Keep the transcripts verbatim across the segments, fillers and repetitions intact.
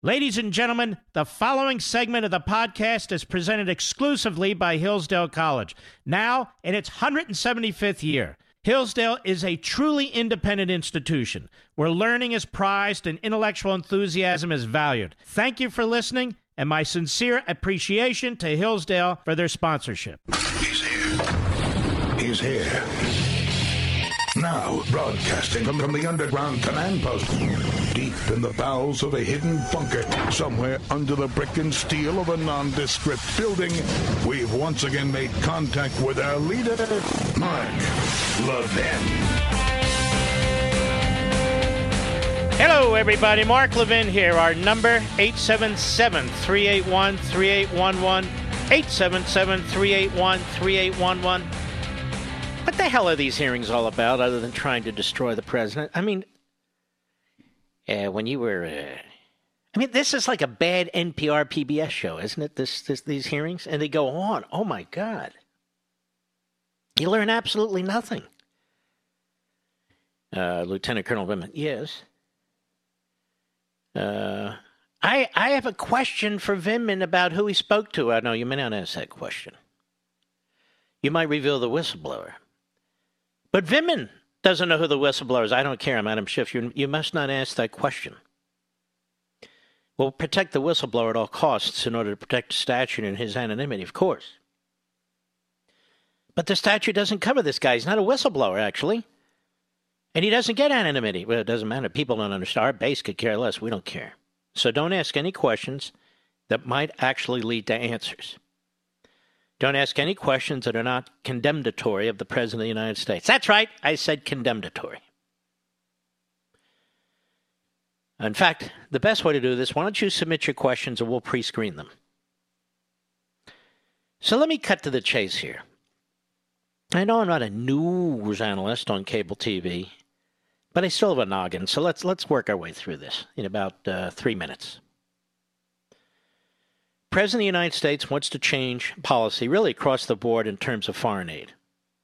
Ladies and gentlemen, the following segment of the podcast is presented exclusively by Hillsdale College, now in its one hundred seventy-fifth year. Hillsdale is a truly independent institution where learning is prized and intellectual enthusiasm is valued. Thank you for listening, and my sincere appreciation to Hillsdale for their sponsorship. He's here. He's here. Now, broadcasting from, from the underground command post, deep in the bowels of a hidden bunker, somewhere under the brick and steel of a nondescript building, we've once again made contact with our leader, Mark Levin. Hello, everybody. Mark Levin here. Our number, eight seven seven, three eight one, three eight one one, eight seven seven, three eight one, three eight one one. What the hell are these hearings all about other than trying to destroy the president? I mean, uh, when you were... Uh, I mean, this is like a bad N P R P B S show, isn't it, this, this these hearings? And they go on. Oh, my God. You learn absolutely nothing. Uh, Lieutenant Colonel Vindman, yes. Uh, I I have a question for Vindman about who he spoke to. I know you may not ask that question. You might reveal the whistleblower. But Vindman doesn't know who the whistleblower is. I don't care. I'm Adam Schiff. You, you must not ask that question. We'll protect the whistleblower at all costs in order to protect the statute and his anonymity, of course. But the statute doesn't cover this guy. He's not a whistleblower, actually. And he doesn't get anonymity. Well, it doesn't matter. People don't understand. Our base could care less. We don't care. So don't ask any questions that might actually lead to answers. Don't ask any questions that are not condemnatory of the President of the United States. That's right. I said condemnatory. In fact, the best way to do this, why don't you submit your questions and we'll pre-screen them. So let me cut to the chase here. I know I'm not a news analyst on cable T V, but I still have a noggin, so let's let's work our way through this in about uh, three minutes. President of the United States wants to change policy really across the board in terms of foreign aid.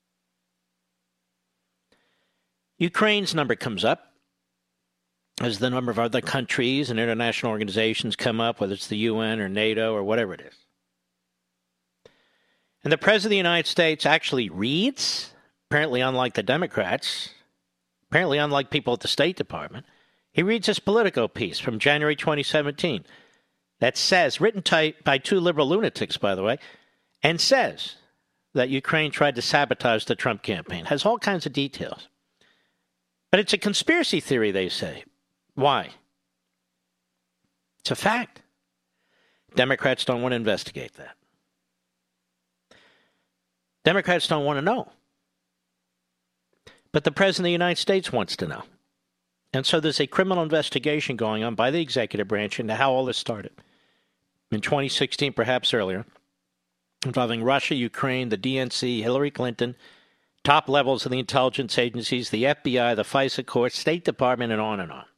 Ukraine's number comes up as the number of other countries and international organizations come up, whether it's the U N or NATO or whatever it is. And the President of the United States actually reads, apparently unlike the Democrats, apparently unlike people at the State Department, he reads his Politico piece from January twenty seventeen. That says, written ty- by two liberal lunatics, by the way, and says that Ukraine tried to sabotage the Trump campaign. Has all kinds of details. But it's a conspiracy theory, they say. Why? It's a fact. Democrats don't want to investigate that. Democrats don't want to know. But the President of the United States wants to know. And so there's a criminal investigation going on by the executive branch into how all this started. In twenty sixteen, perhaps earlier, involving Russia, Ukraine, the D N C, Hillary Clinton, top levels of the intelligence agencies, the F B I, the FISA court, State Department, and on and on.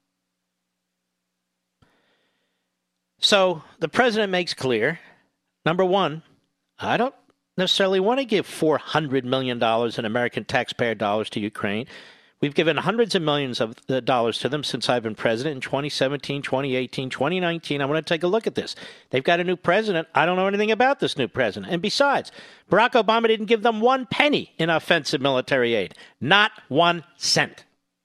So the president makes clear, number one, I don't necessarily want to give four hundred million dollars in American taxpayer dollars to Ukraine. We've given hundreds of millions of dollars to them since I've been president in twenty seventeen, twenty eighteen, twenty nineteen. I want to take a look at this. They've got a new president. I don't know anything about this new president. And besides, Barack Obama didn't give them one penny in offensive military aid. Not one cent.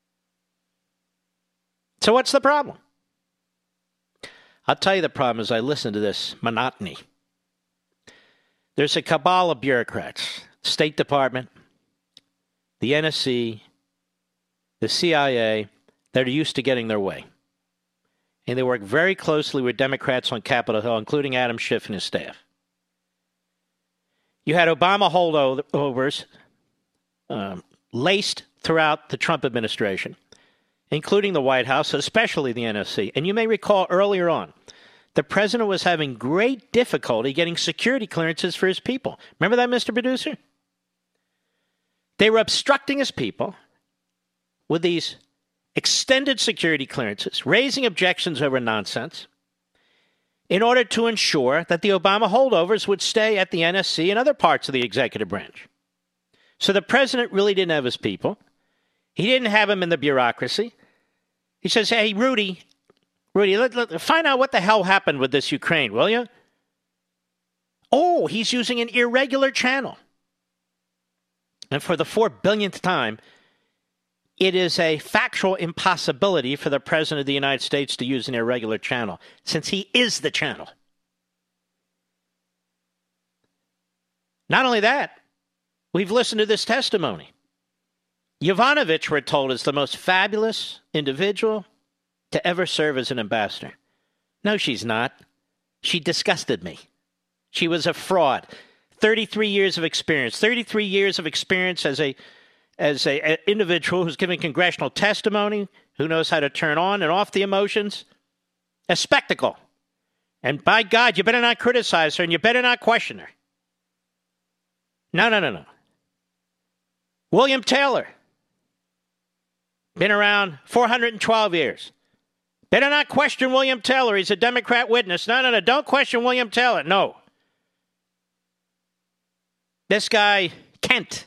So what's the problem? I'll tell you the problem as I listen to this monotony. There's a cabal of bureaucrats, State Department, the N S C, the C I A, that are used to getting their way. And they work very closely with Democrats on Capitol Hill, including Adam Schiff and his staff. You had Obama holdovers um, laced throughout the Trump administration, including the White House, especially the N S C. And you may recall earlier on, the president was having great difficulty getting security clearances for his people. Remember that, Mister Producer? They were obstructing his people with these extended security clearances, raising objections over nonsense, in order to ensure that the Obama holdovers would stay at the N S C and other parts of the executive branch. So the president really didn't have his people. He didn't have them in the bureaucracy. He says, hey, Rudy, Rudy, let, let, find out what the hell happened with this Ukraine, will you? Oh, he's using an irregular channel. And for the four billionth time, it is a factual impossibility for the President of the United States to use an irregular channel, since he is the channel. Not only that, we've listened to this testimony. Yovanovitch, we're told, is the most fabulous individual to ever serve as an ambassador. No, she's not. She disgusted me. She was a fraud. thirty-three years of experience. thirty-three years of experience as a as a, an individual who's giving congressional testimony, who knows how to turn on and off the emotions. A spectacle. And by God, you better not criticize her and you better not question her. No, no, no, no. William Taylor. Been around four hundred twelve years. Better not question William Taylor. He's a Democrat witness. No, no, no. Don't question William Taylor. No. This guy, Kent.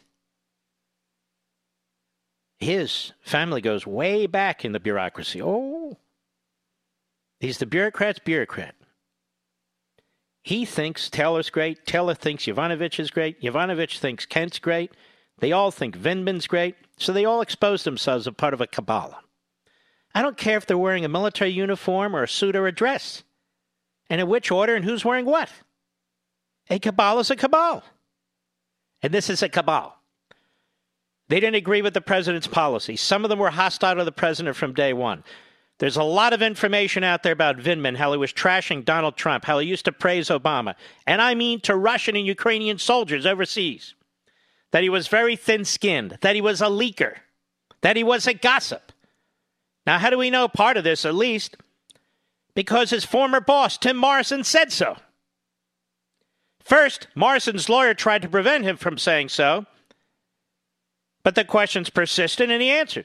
His family goes way back in the bureaucracy. Oh. He's the bureaucrat's bureaucrat. He thinks Taylor's great. Taylor thinks Yovanovitch is great. Yovanovitch thinks Kent's great. They all think Vindman's great. So they all expose themselves as part of a cabal. I don't care if they're wearing a military uniform or a suit or a dress. And in which order and who's wearing what. A cabal is a cabal. And this is a cabal. They didn't agree with the president's policy. Some of them were hostile to the president from day one. There's a lot of information out there about Vindman, how he was trashing Donald Trump, how he used to praise Obama. And I mean to Russian and Ukrainian soldiers overseas. That he was very thin-skinned, that he was a leaker, that he was a gossip. Now, how do we know part of this, at least? Because his former boss, Tim Morrison, said so. First, Morrison's lawyer tried to prevent him from saying so, but the questions persisted and he answered.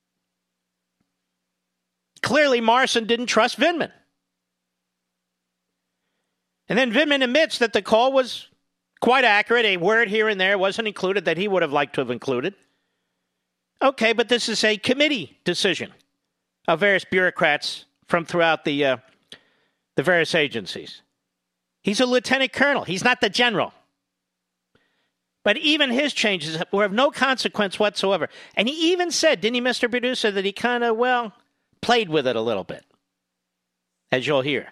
Clearly, Morrison didn't trust Vindman. And then Vindman admits that the call was quite accurate. A word here and there wasn't included that he would have liked to have included. Okay, but this is a committee decision of various bureaucrats from throughout the uh, the various agencies. He's a lieutenant colonel. He's not the general. But even his changes were of no consequence whatsoever. And he even said, didn't he, Mister Producer, that he kind of, well, played with it a little bit, as you'll hear.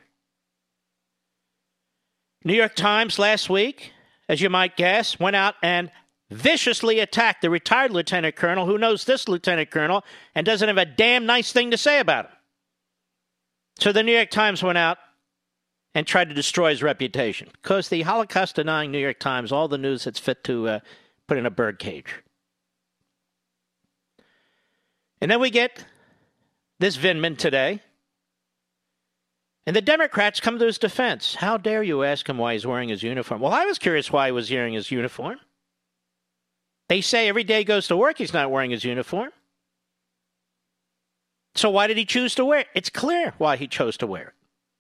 New York Times last week, as you might guess, went out and viciously attacked the retired lieutenant colonel who knows this lieutenant colonel and doesn't have a damn nice thing to say about him. So the New York Times went out and tried to destroy his reputation because the Holocaust-denying New York Times, all the news that's fit to uh, put in a birdcage. And then we get this Vindman today. And the Democrats come to his defense. How dare you ask him why he's wearing his uniform? Well, I was curious why he was wearing his uniform. They say every day he goes to work, he's not wearing his uniform. So why did he choose to wear it? It's clear why he chose to wear it.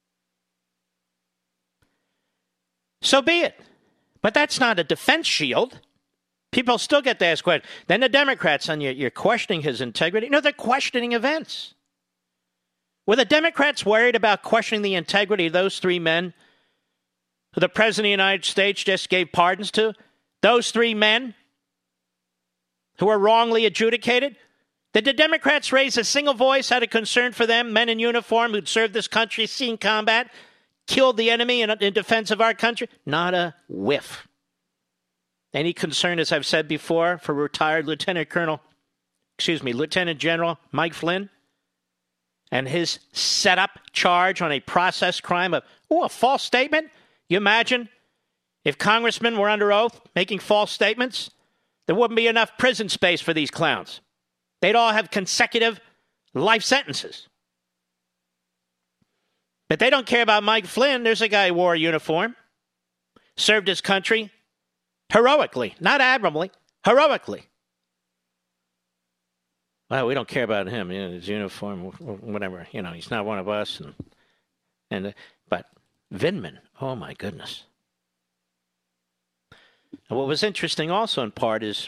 So be it. But that's not a defense shield. People still get to ask questions. Then the Democrats, and you're, you're questioning his integrity. No, they're questioning events. Were the Democrats worried about questioning the integrity of those three men who the President of the United States just gave pardons to? Those three men who were wrongly adjudicated? Did the Democrats raise a single voice out of concern for them, men in uniform who'd served this country, seen combat, killed the enemy in, in defense of our country? Not a whiff. Any concern, as I've said before, for retired Lieutenant Colonel, excuse me, Lieutenant General Mike Flynn and his setup charge on a process crime of, oh, a false statement? You imagine if congressmen were under oath making false statements? There wouldn't be enough prison space for these clowns. They'd all have consecutive life sentences. But they don't care about Mike Flynn. There's a guy who wore a uniform, served his country heroically, not admirably, heroically. Well, we don't care about him, you know, his uniform, whatever. You know, he's not one of us. And and uh, but Vindman, oh my goodness. And what was interesting also in part is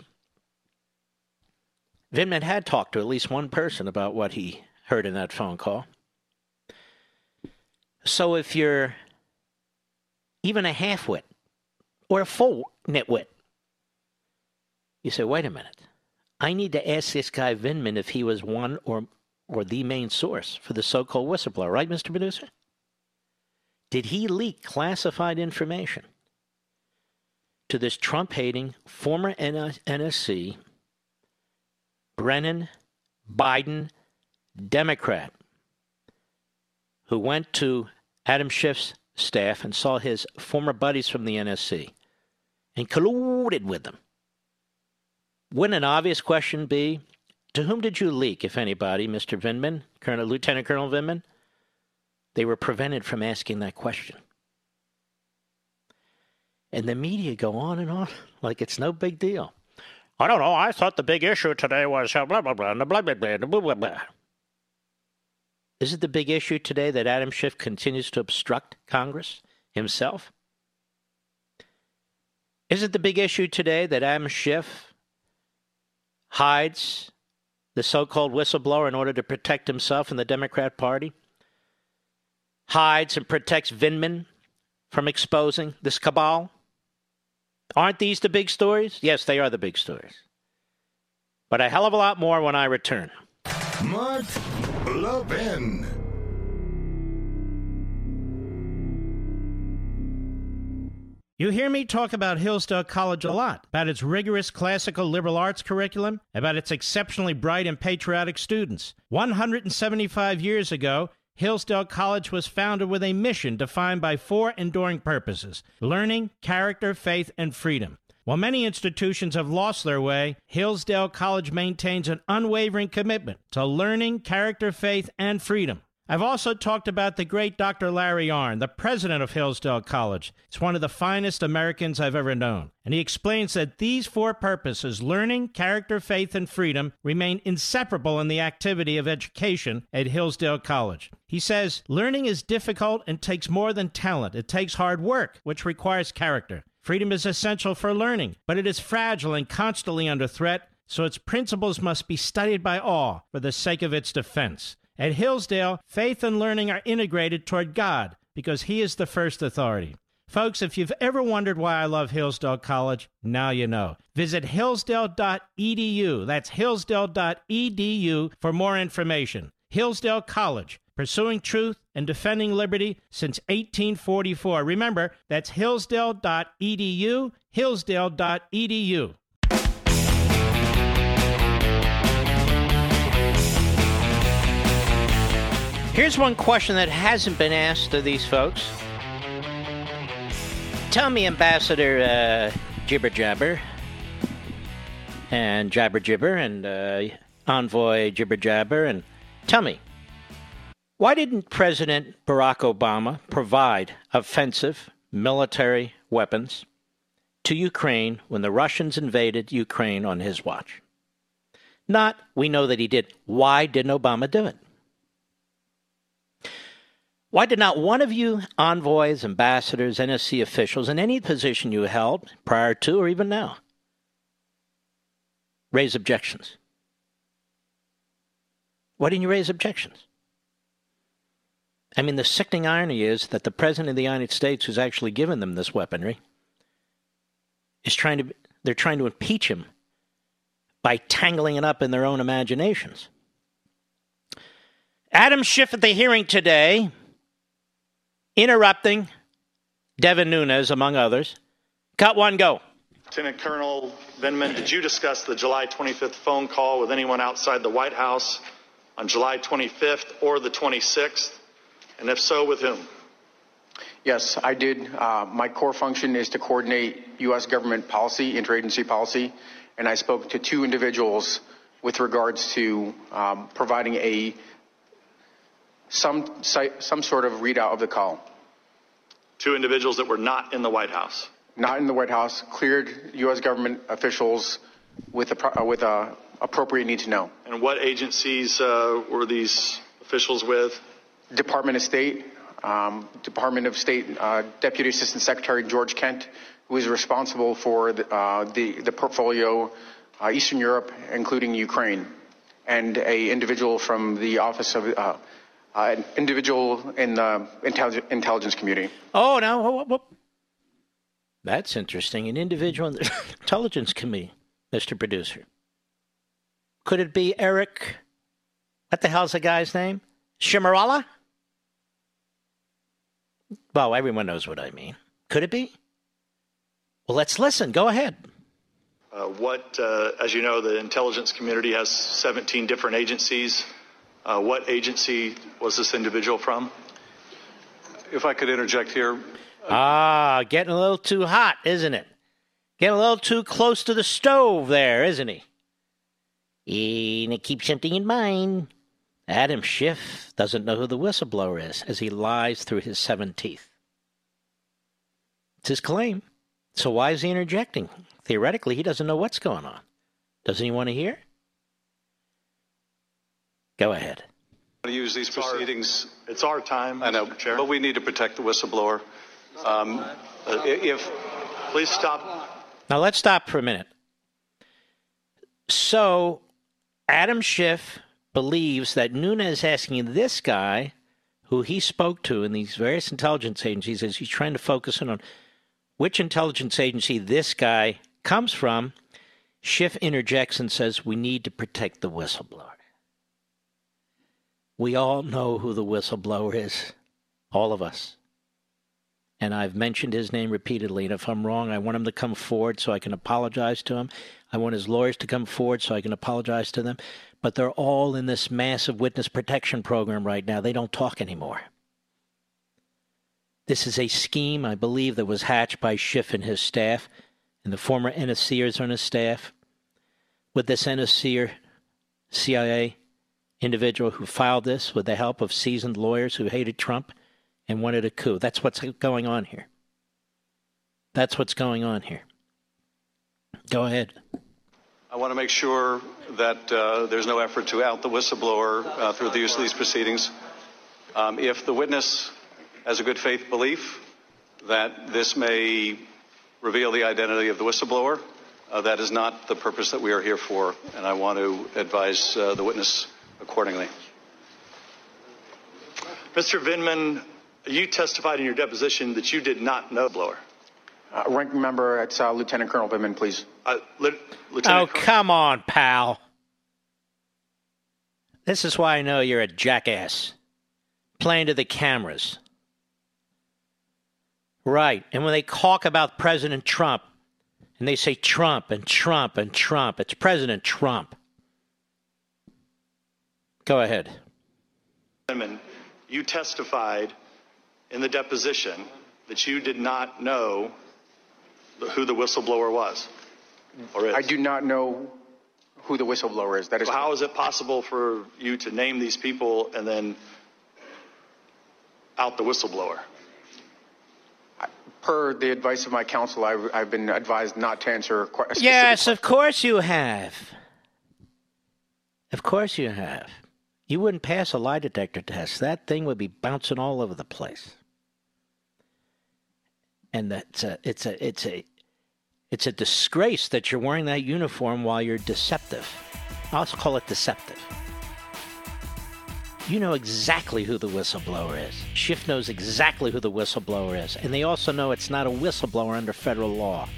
Vindman had talked to at least one person about what he heard in that phone call. So if you're even a half-wit or a full nitwit, you say, wait a minute. I need to ask this guy Vindman if he was one or or the main source for the so-called whistleblower, right, Mister Producer? Did he leak classified information to this Trump-hating former N S C, Brennan Biden Democrat, who went to Adam Schiff's staff and saw his former buddies from the N S C and colluded with them? Wouldn't an obvious question be, to whom did you leak, if anybody, Mister Vindman, Colonel, Lieutenant Colonel Vindman? They were prevented from asking that question. And the media go on and on like it's no big deal. I don't know. I thought the big issue today was blah, blah, blah, blah, blah, blah, blah, blah, blah. Is it the big issue today that Adam Schiff continues to obstruct Congress himself? Is it the big issue today that Adam Schiff hides the so-called whistleblower in order to protect himself and the Democrat Party? Hides and protects Vindman from exposing this cabal? Aren't these the big stories? Yes, they are the big stories. But a hell of a lot more when I return. Mark Levin. You hear me talk about Hillsdale College a lot, about its rigorous classical liberal arts curriculum, about its exceptionally bright and patriotic students. one hundred seventy-five years ago, Hillsdale College was founded with a mission defined by four enduring purposes: learning, character, faith, and freedom. While many institutions have lost their way, Hillsdale College maintains an unwavering commitment to learning, character, faith, and freedom. I've also talked about the great Doctor Larry Arnn, the president of Hillsdale College. He's one of the finest Americans I've ever known. And he explains that these four purposes, learning, character, faith, and freedom, remain inseparable in the activity of education at Hillsdale College. He says, learning is difficult and takes more than talent. It takes hard work, which requires character. Freedom is essential for learning, but it is fragile and constantly under threat, so its principles must be studied by all for the sake of its defense. At Hillsdale, faith and learning are integrated toward God because He is the first authority. Folks, if you've ever wondered why I love Hillsdale College, now you know. Visit hillsdale dot e d u. That's hillsdale dot e d u for more information. Hillsdale College, pursuing truth and defending liberty since eighteen forty-four. Remember, that's hillsdale dot e d u, hillsdale dot e d u. Here's one question that hasn't been asked of these folks. Tell me, Ambassador uh, Jibber Jabber and Jabber Jibber and uh, Envoy Jibber Jabber, and tell me, why didn't President Barack Obama provide offensive military weapons to Ukraine when the Russians invaded Ukraine on his watch? Not, we know that he did. Why didn't Obama do it? Why did not one of you envoys, ambassadors, N S C officials, in any position you held prior to or even now, raise objections? Why didn't you raise objections? I mean, the sickening irony is that the President of the United States, who's actually given them this weaponry, is trying to, they're trying to impeach him by tangling it up in their own imaginations. Adam Schiff at the hearing today, interrupting Devin Nunes, among others. Cut one, go. Lieutenant Colonel Vindman, did you discuss the July twenty-fifth phone call with anyone outside the White House on July twenty-fifth or the twenty-sixth? And if so, with whom? Yes, I did. Uh, my core function is to coordinate U S government policy, interagency policy, and I spoke to two individuals with regards to um, providing a some some sort of readout of the call. Two individuals that were not in the White House. Not in the White House, cleared U S government officials with a, with a appropriate need to know. And what agencies uh, were these officials with? Department of State, um, Department of State uh, Deputy Assistant Secretary George Kent, who is responsible for the uh, the, the portfolio uh, Eastern Europe, including Ukraine, and a individual from the Office of uh, Uh, an individual in the intellig- intelligence community. Oh, now, whoop, whoop. That's interesting. An individual in the intelligence committee, Mister Producer. Could it be Eric? What the hell's the guy's name? Shimarala? Well, everyone knows what I mean. Could it be? Well, let's listen. Go ahead. Uh, what, uh, as you know, the intelligence community has seventeen different agencies. Uh, what agency was this individual from? If I could interject here. Ah, getting a little too hot, isn't it? Getting a little too close to the stove there, isn't he? And keep something in mind. Adam Schiff doesn't know who the whistleblower is as he lies through his seven teeth. It's his claim. So why is he interjecting? Theoretically, he doesn't know what's going on. Doesn't he want to hear? Go ahead. To use these It's proceedings. Our, it's our time, I know, Mister Chair. but we need to protect the whistleblower. Um, uh, if Please stop. Now let's stop for a minute. So Adam Schiff believes that Nunes asking this guy, who he spoke to in these various intelligence agencies, as he's trying to focus in on which intelligence agency this guy comes from, Schiff interjects and says, we need to protect the whistleblower. We all know who the whistleblower is, all of us. And I've mentioned his name repeatedly, and if I'm wrong, I want him to come forward so I can apologize to him. I want his lawyers to come forward so I can apologize to them. But they're all in this massive witness protection program right now. They don't talk anymore. This is a scheme, I believe, that was hatched by Schiff and his staff, and the former N S C ers on his staff, with this N S C er, C I A individual who filed this with the help of seasoned lawyers who hated Trump and wanted a coup. That's what's going on here. That's what's going on here. Go ahead. I want to make sure that uh, there's no effort to out the whistleblower uh, through the use of these proceedings. Um, if the witness has a good faith belief that this may reveal the identity of the whistleblower, uh, that is not the purpose that we are here for, and I want to advise uh, the witness accordingly. Mister Vindman, you testified in your deposition that you did not know the blower. Uh, ranking member, it's uh, Lieutenant Colonel Vindman, please. Uh, Lieutenant Oh, Colonel- come on, pal. This is why I know you're a jackass. Playing to the cameras. Right. And when they talk about President Trump, and they say Trump and Trump and Trump, it's President Trump. Go ahead. You testified in the deposition that you did not know who the whistleblower was, or is. I do not know who the whistleblower is. That is. So how is it possible for you to name these people and then out the whistleblower? Per the advice of my counsel, I've, I've been advised not to answer a specific Yes, question. of course you have. Of course you have. You wouldn't pass a lie detector test. That thing would be bouncing all over the place. And that's a, it's a, it's a, it's a disgrace that you're wearing that uniform while you're deceptive. I'll call it deceptive. You know exactly who the whistleblower is. Schiff knows exactly who the whistleblower is. And they also know it's not a whistleblower under federal law.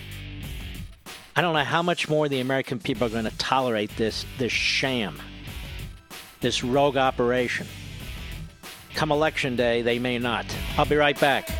I don't know how much more the American people are going to tolerate this, this sham, this rogue operation. Come election day, they may not. I'll be right back.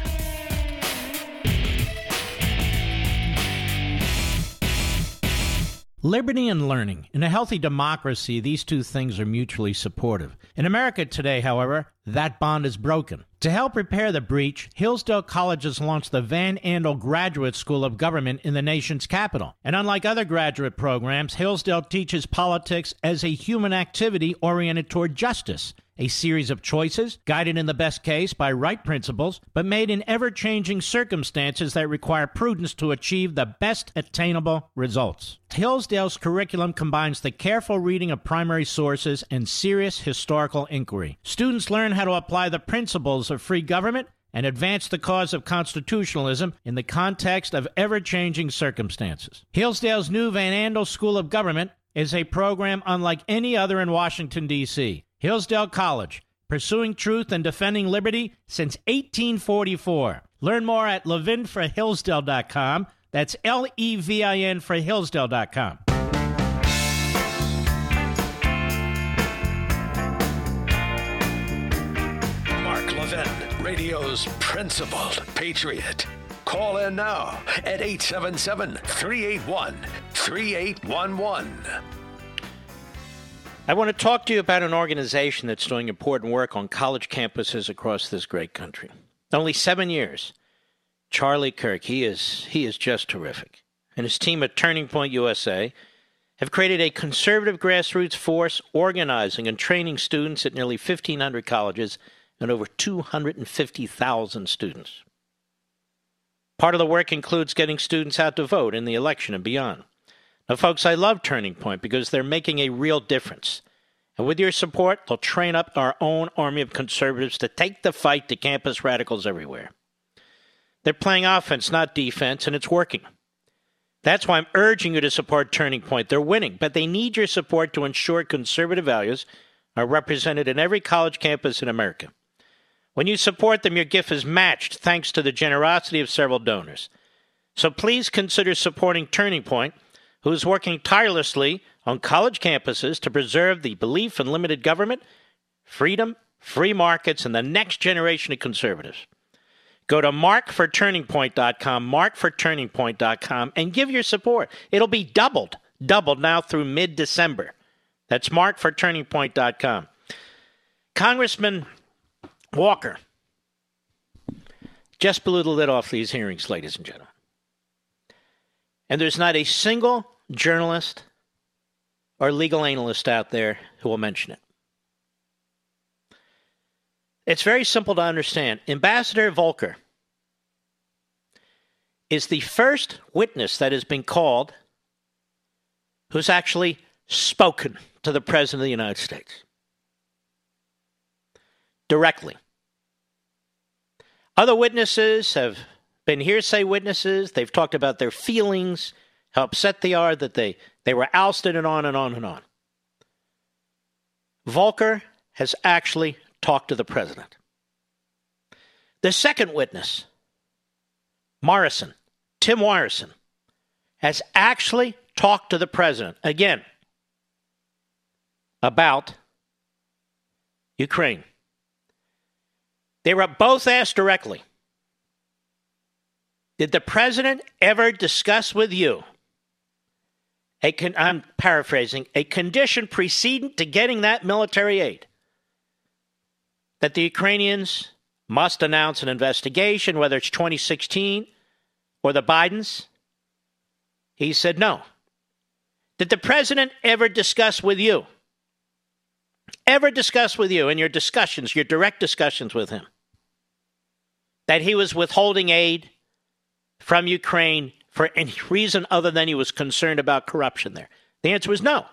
Liberty and learning. In a healthy democracy, these two things are mutually supportive. In America today, however, that bond is broken. To help repair the breach, Hillsdale College has launched the Van Andel Graduate School of Government in the nation's capital. And unlike other graduate programs, Hillsdale teaches politics as a human activity oriented toward justice. A series of choices, guided in the best case by right principles, but made in ever-changing circumstances that require prudence to achieve the best attainable results. Hillsdale's curriculum combines the careful reading of primary sources and serious historical inquiry. Students learn how to apply the principles of free government and advance the cause of constitutionalism in the context of ever-changing circumstances. Hillsdale's new Van Andel School of Government is a program unlike any other in Washington, D C Hillsdale College, pursuing truth and defending liberty since eighteen forty-four. Learn more at levin for hillsdale dot com. That's L E V I N for hillsdale dot com. Mark Levin, radio's principled patriot. Call in now at eight seven seven, three eight one, three eight one one. I want to talk to you about an organization that's doing important work on college campuses across this great country. Only seven years. Charlie Kirk, he is he is just terrific. And his team at Turning Point U S A have created a conservative grassroots force organizing and training students at nearly fifteen hundred colleges and over two hundred fifty thousand students. Part of the work includes getting students out to vote in the election and beyond. Now, folks, I love Turning Point because they're making a real difference. And with your support, they'll train up our own army of conservatives to take the fight to campus radicals everywhere. They're playing offense, not defense, and it's working. That's why I'm urging you to support Turning Point. They're winning, but they need your support to ensure conservative values are represented in every college campus in America. When you support them, your gift is matched thanks to the generosity of several donors. So please consider supporting Turning Point, who is working tirelessly on college campuses to preserve the belief in limited government, freedom, free markets, and the next generation of conservatives. Go to mark for turning point dot com, mark for turning point dot com, and give your support. It'll be doubled, doubled now through mid-December. That's mark for turning point dot com. Congressman Walker just blew the lid off these hearings, ladies and gentlemen. And there's not a single journalist or legal analyst out there who will mention it. It's very simple to understand. Ambassador Volker is the first witness that has been called who's actually spoken to the President of the United States directly. Other witnesses have been hearsay witnesses. They've talked about their feelings, how upset they are that they, they were ousted, and on and on and on. Volker has actually talked to the president. The second witness, Morrison, Tim Morrison, has actually talked to the president, again, about Ukraine. They were both asked directly, did the president ever discuss with you, a con- I'm paraphrasing, a condition precedent to getting that military aid, that the Ukrainians must announce an investigation, whether it's twenty sixteen or the Bidens? He said no. Did the president ever discuss with you, ever discuss with you in your discussions, your direct discussions with him, that he was withholding aid from Ukraine for any reason other than he was concerned about corruption there? The answer was no.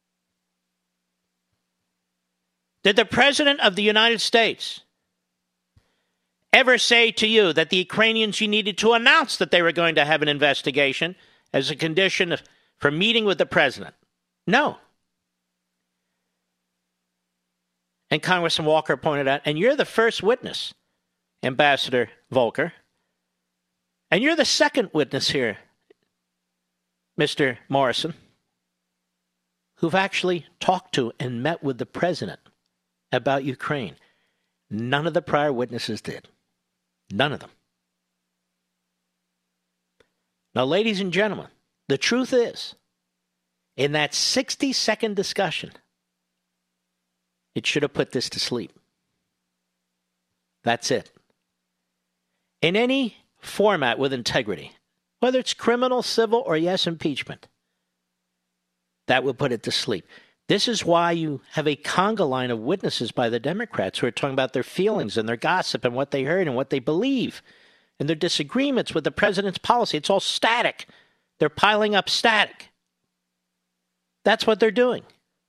Did the President of the United States ever say to you that the Ukrainians, you needed to announce that they were going to have an investigation as a condition of, for meeting with the President? No. And Congressman Walker pointed out, and you're the first witness, Ambassador Volker, and you're the second witness here, Mister Morrison, who've actually talked to and met with the President about Ukraine. None of the prior witnesses did. None of them. Now, ladies and gentlemen, the truth is, in that sixty-second discussion, it should have put this to sleep. That's it. In any format with integrity, whether it's criminal, civil, or yes, impeachment, that will put it to sleep. This is why you have a conga line of witnesses by the Democrats who are talking about their feelings and their gossip and what they heard and what they believe and their disagreements with the president's policy. It's all static. They're piling up static. That's what they're doing.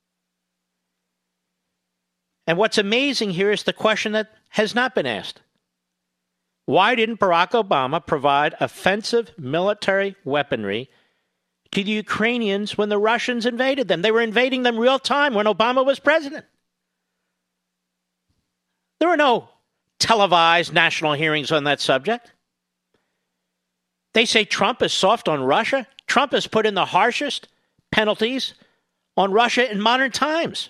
And what's amazing here is the question that has not been asked. Why didn't Barack Obama provide offensive military weaponry to the Ukrainians when the Russians invaded them? They were invading them real time when Obama was president. There were no televised national hearings on that subject. They say Trump is soft on Russia. Trump has put in the harshest penalties on Russia in modern times.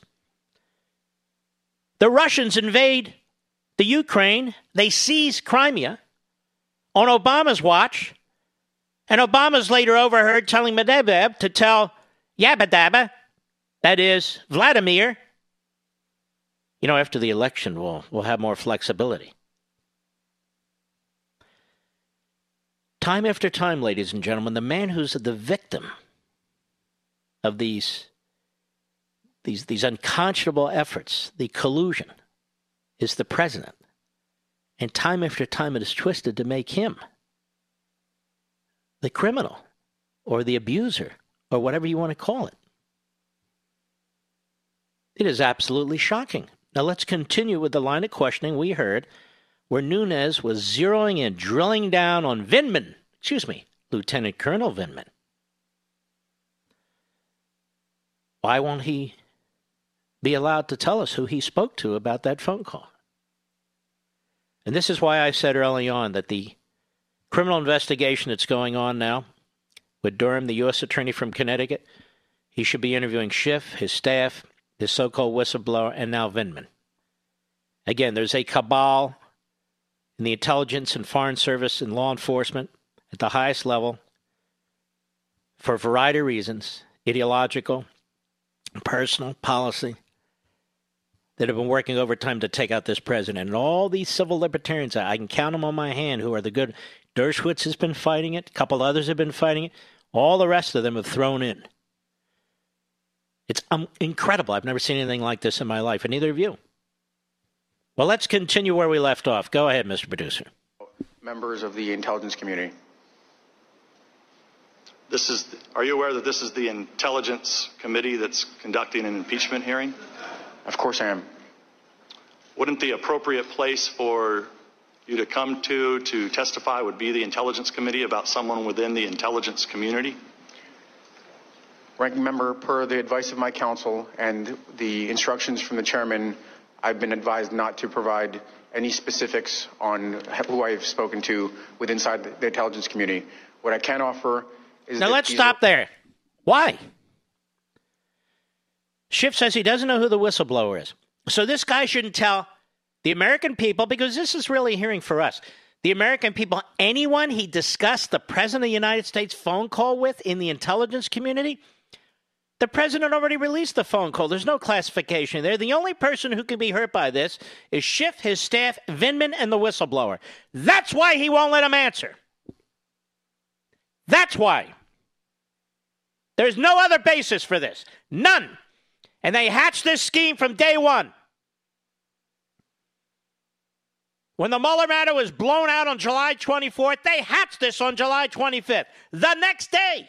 The Russians invade the Ukraine. They seize Crimea on Obama's watch. And Obama's later overheard telling Medvedev to tell Yabba Dabba, that is, Vladimir, you know, after the election, we'll, we'll have more flexibility. Time after time, ladies and gentlemen, the man who's the victim of these, these, these unconscionable efforts, the collusion, is the president. And time after time it is twisted to make him the criminal or the abuser or whatever you want to call it. It is absolutely shocking. Now let's continue with the line of questioning we heard where Nunes was zeroing in, drilling down on Vindman, excuse me, Lieutenant Colonel Vindman. Why won't he be allowed to tell us who he spoke to about that phone call? And this is why I said early on that the criminal investigation that's going on now with Durham, the U S attorney from Connecticut, he should be interviewing Schiff, his staff, his so-called whistleblower, and now Vindman. Again, there's a cabal in the intelligence and foreign service and law enforcement at the highest level for a variety of reasons, ideological, personal, policy, that have been working overtime to take out this president. And all these civil libertarians, I can count them on my hand, who are the good. Dershowitz has been fighting it. A couple others have been fighting it. All the rest of them have thrown in. It's um, incredible. I've never seen anything like this in my life, and neither have you. Well, let's continue where we left off. Go ahead, Mister Producer. Members of the intelligence community. This is. Are you aware that this is the Intelligence Committee that's conducting an impeachment hearing? Of course I am. Wouldn't the appropriate place for you to come to to testify would be the Intelligence Committee about someone within the intelligence community? Ranking member, per the advice of my counsel and the instructions from the chairman, I've been advised not to provide any specifics on who I've spoken to with inside the intelligence community. What I can offer is... Now let's stop are- there. Why? Schiff says he doesn't know who the whistleblower is. So this guy shouldn't tell the American people, because this is really a hearing for us, the American people, anyone he discussed the President of the United States phone call with in the intelligence community. The president already released the phone call. There's no classification there. The only person who can be hurt by this is Schiff, his staff, Vindman, and the whistleblower. That's why he won't let him answer. That's why. There's no other basis for this. None. And they hatched this scheme from day one. When the Mueller matter was blown out on July twenty-fourth, they hatched this on July twenty-fifth, the next day.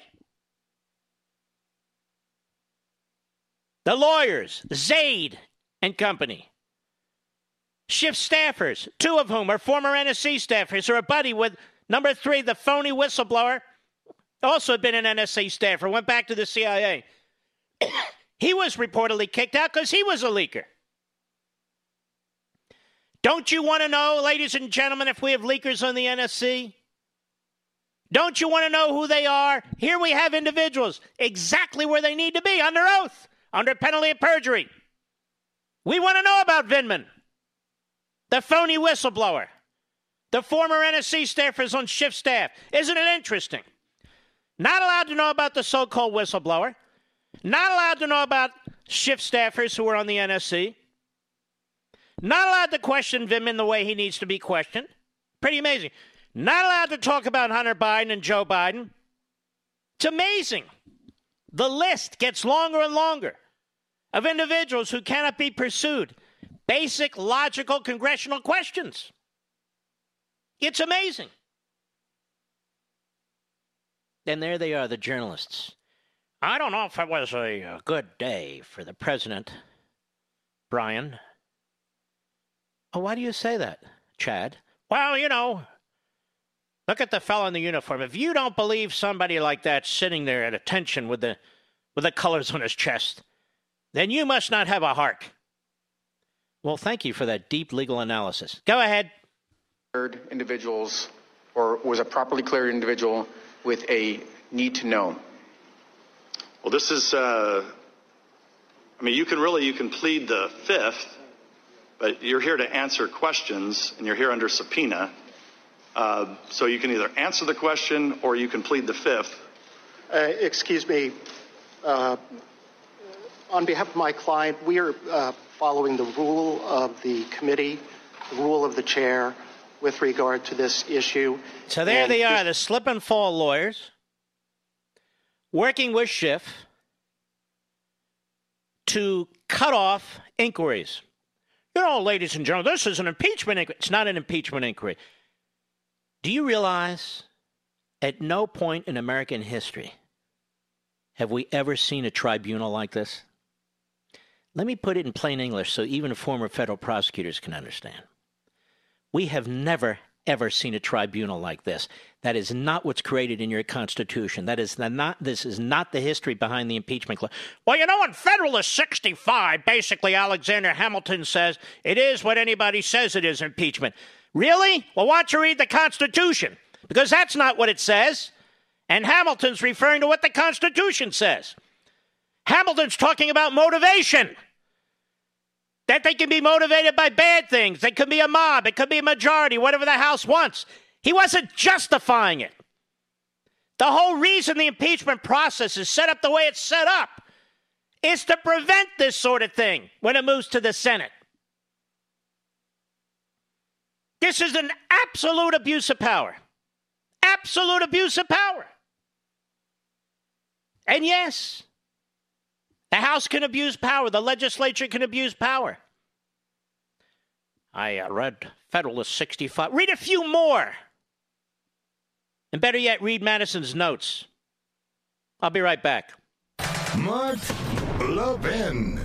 The lawyers, Zaid and company, Schiff staffers, two of whom are former N S C staffers, are a buddy with number three, the phony whistleblower, also had been an N S C staffer, went back to the C I A. He was reportedly kicked out because he was a leaker. Don't you want to know, ladies and gentlemen, if we have leakers on the N S C? Don't you want to know who they are? Here we have individuals exactly where they need to be, under oath, under penalty of perjury. We want to know about Vindman, the phony whistleblower, the former N S C staffers on Schiff staff. Isn't it interesting? Not allowed to know about the so-called whistleblower. Not allowed to know about Schiff staffers who were on the N S C. Not allowed to question Vindman the way he needs to be questioned. Pretty amazing. Not allowed to talk about Hunter Biden and Joe Biden. It's amazing. The list gets longer and longer of individuals who cannot be pursued. Basic, logical, congressional questions. It's amazing. And there they are, the journalists. I don't know if it was a, a good day for the president, Brian. Oh, why do you say that, Chad? Well, you know, look at the fellow in the uniform. If you don't believe somebody like that sitting there at attention with the with the colors on his chest, then you must not have a heart. Well, thank you for that deep legal analysis. Go ahead. Individuals, or was a properly cleared individual with a need to know? Well, this is, uh, I mean, you can really, you can plead the fifth, but you're here to answer questions, and you're here under subpoena. Uh, so you can either answer the question or you can plead the fifth. Uh, excuse me. Uh, on behalf of my client, we are uh, following the rule of the committee, the rule of the chair with regard to this issue. So there and they are, this- the slip and fall lawyers working with Schiff to cut off inquiries. You know, ladies and gentlemen, this is an impeachment inquiry. It's not an impeachment inquiry. Do you realize at no point in American history have we ever seen a tribunal like this? Let me put it in plain English so even former federal prosecutors can understand. We have never, ever seen a tribunal like this. That is not what's created in your Constitution. That is not. This is not the history behind the impeachment clause. Well, you know, in Federalist sixty-five, basically Alexander Hamilton says it is what anybody says it is, impeachment. Really? Well, why don't you read the Constitution? Because that's not what it says. And Hamilton's referring to what the Constitution says. Hamilton's talking about motivation. That they can be motivated by bad things. They could be a mob. It could be a majority, whatever the House wants. He wasn't justifying it. The whole reason the impeachment process is set up the way it's set up is to prevent this sort of thing when it moves to the Senate. This is an absolute abuse of power. Absolute abuse of power. And yes, the House can abuse power. The legislature can abuse power. I uh, read Federalist sixty-five. Read a few more. And better yet, read Madison's notes. I'll be right back. Mark Levin.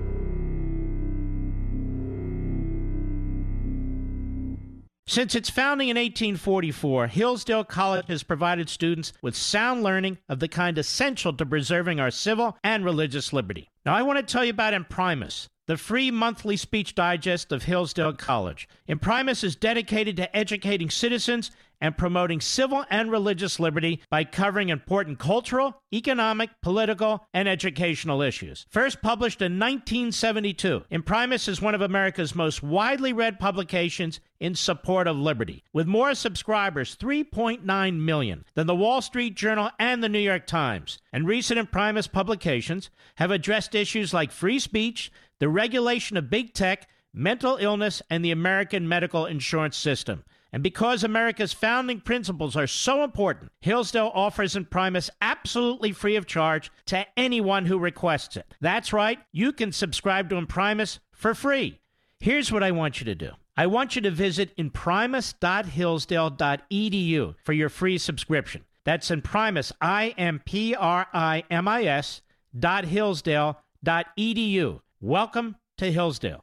Since its founding in eighteen forty-four, Hillsdale College has provided students with sound learning of the kind essential to preserving our civil and religious liberty. Now, I want to tell you about Imprimis, the free monthly speech digest of Hillsdale College. Imprimis is dedicated to educating citizens and promoting civil and religious liberty by covering important cultural, economic, political, and educational issues. First published in nineteen seventy-two, Imprimis is one of America's most widely read publications in support of liberty, with more subscribers, three point nine million, than the Wall Street Journal and the New York Times. And recent Imprimis publications have addressed issues like free speech, the regulation of big tech, mental illness, and the American medical insurance system. And because America's founding principles are so important, Hillsdale offers Imprimis absolutely free of charge to anyone who requests it. That's right, you can subscribe to Imprimis for free. Here's what I want you to do. I want you to visit imprimis dot hillsdale dot e d u for your free subscription. That's Imprimis, I M P R I M I S, dot hillsdale dot e d u. Welcome to Hillsdale.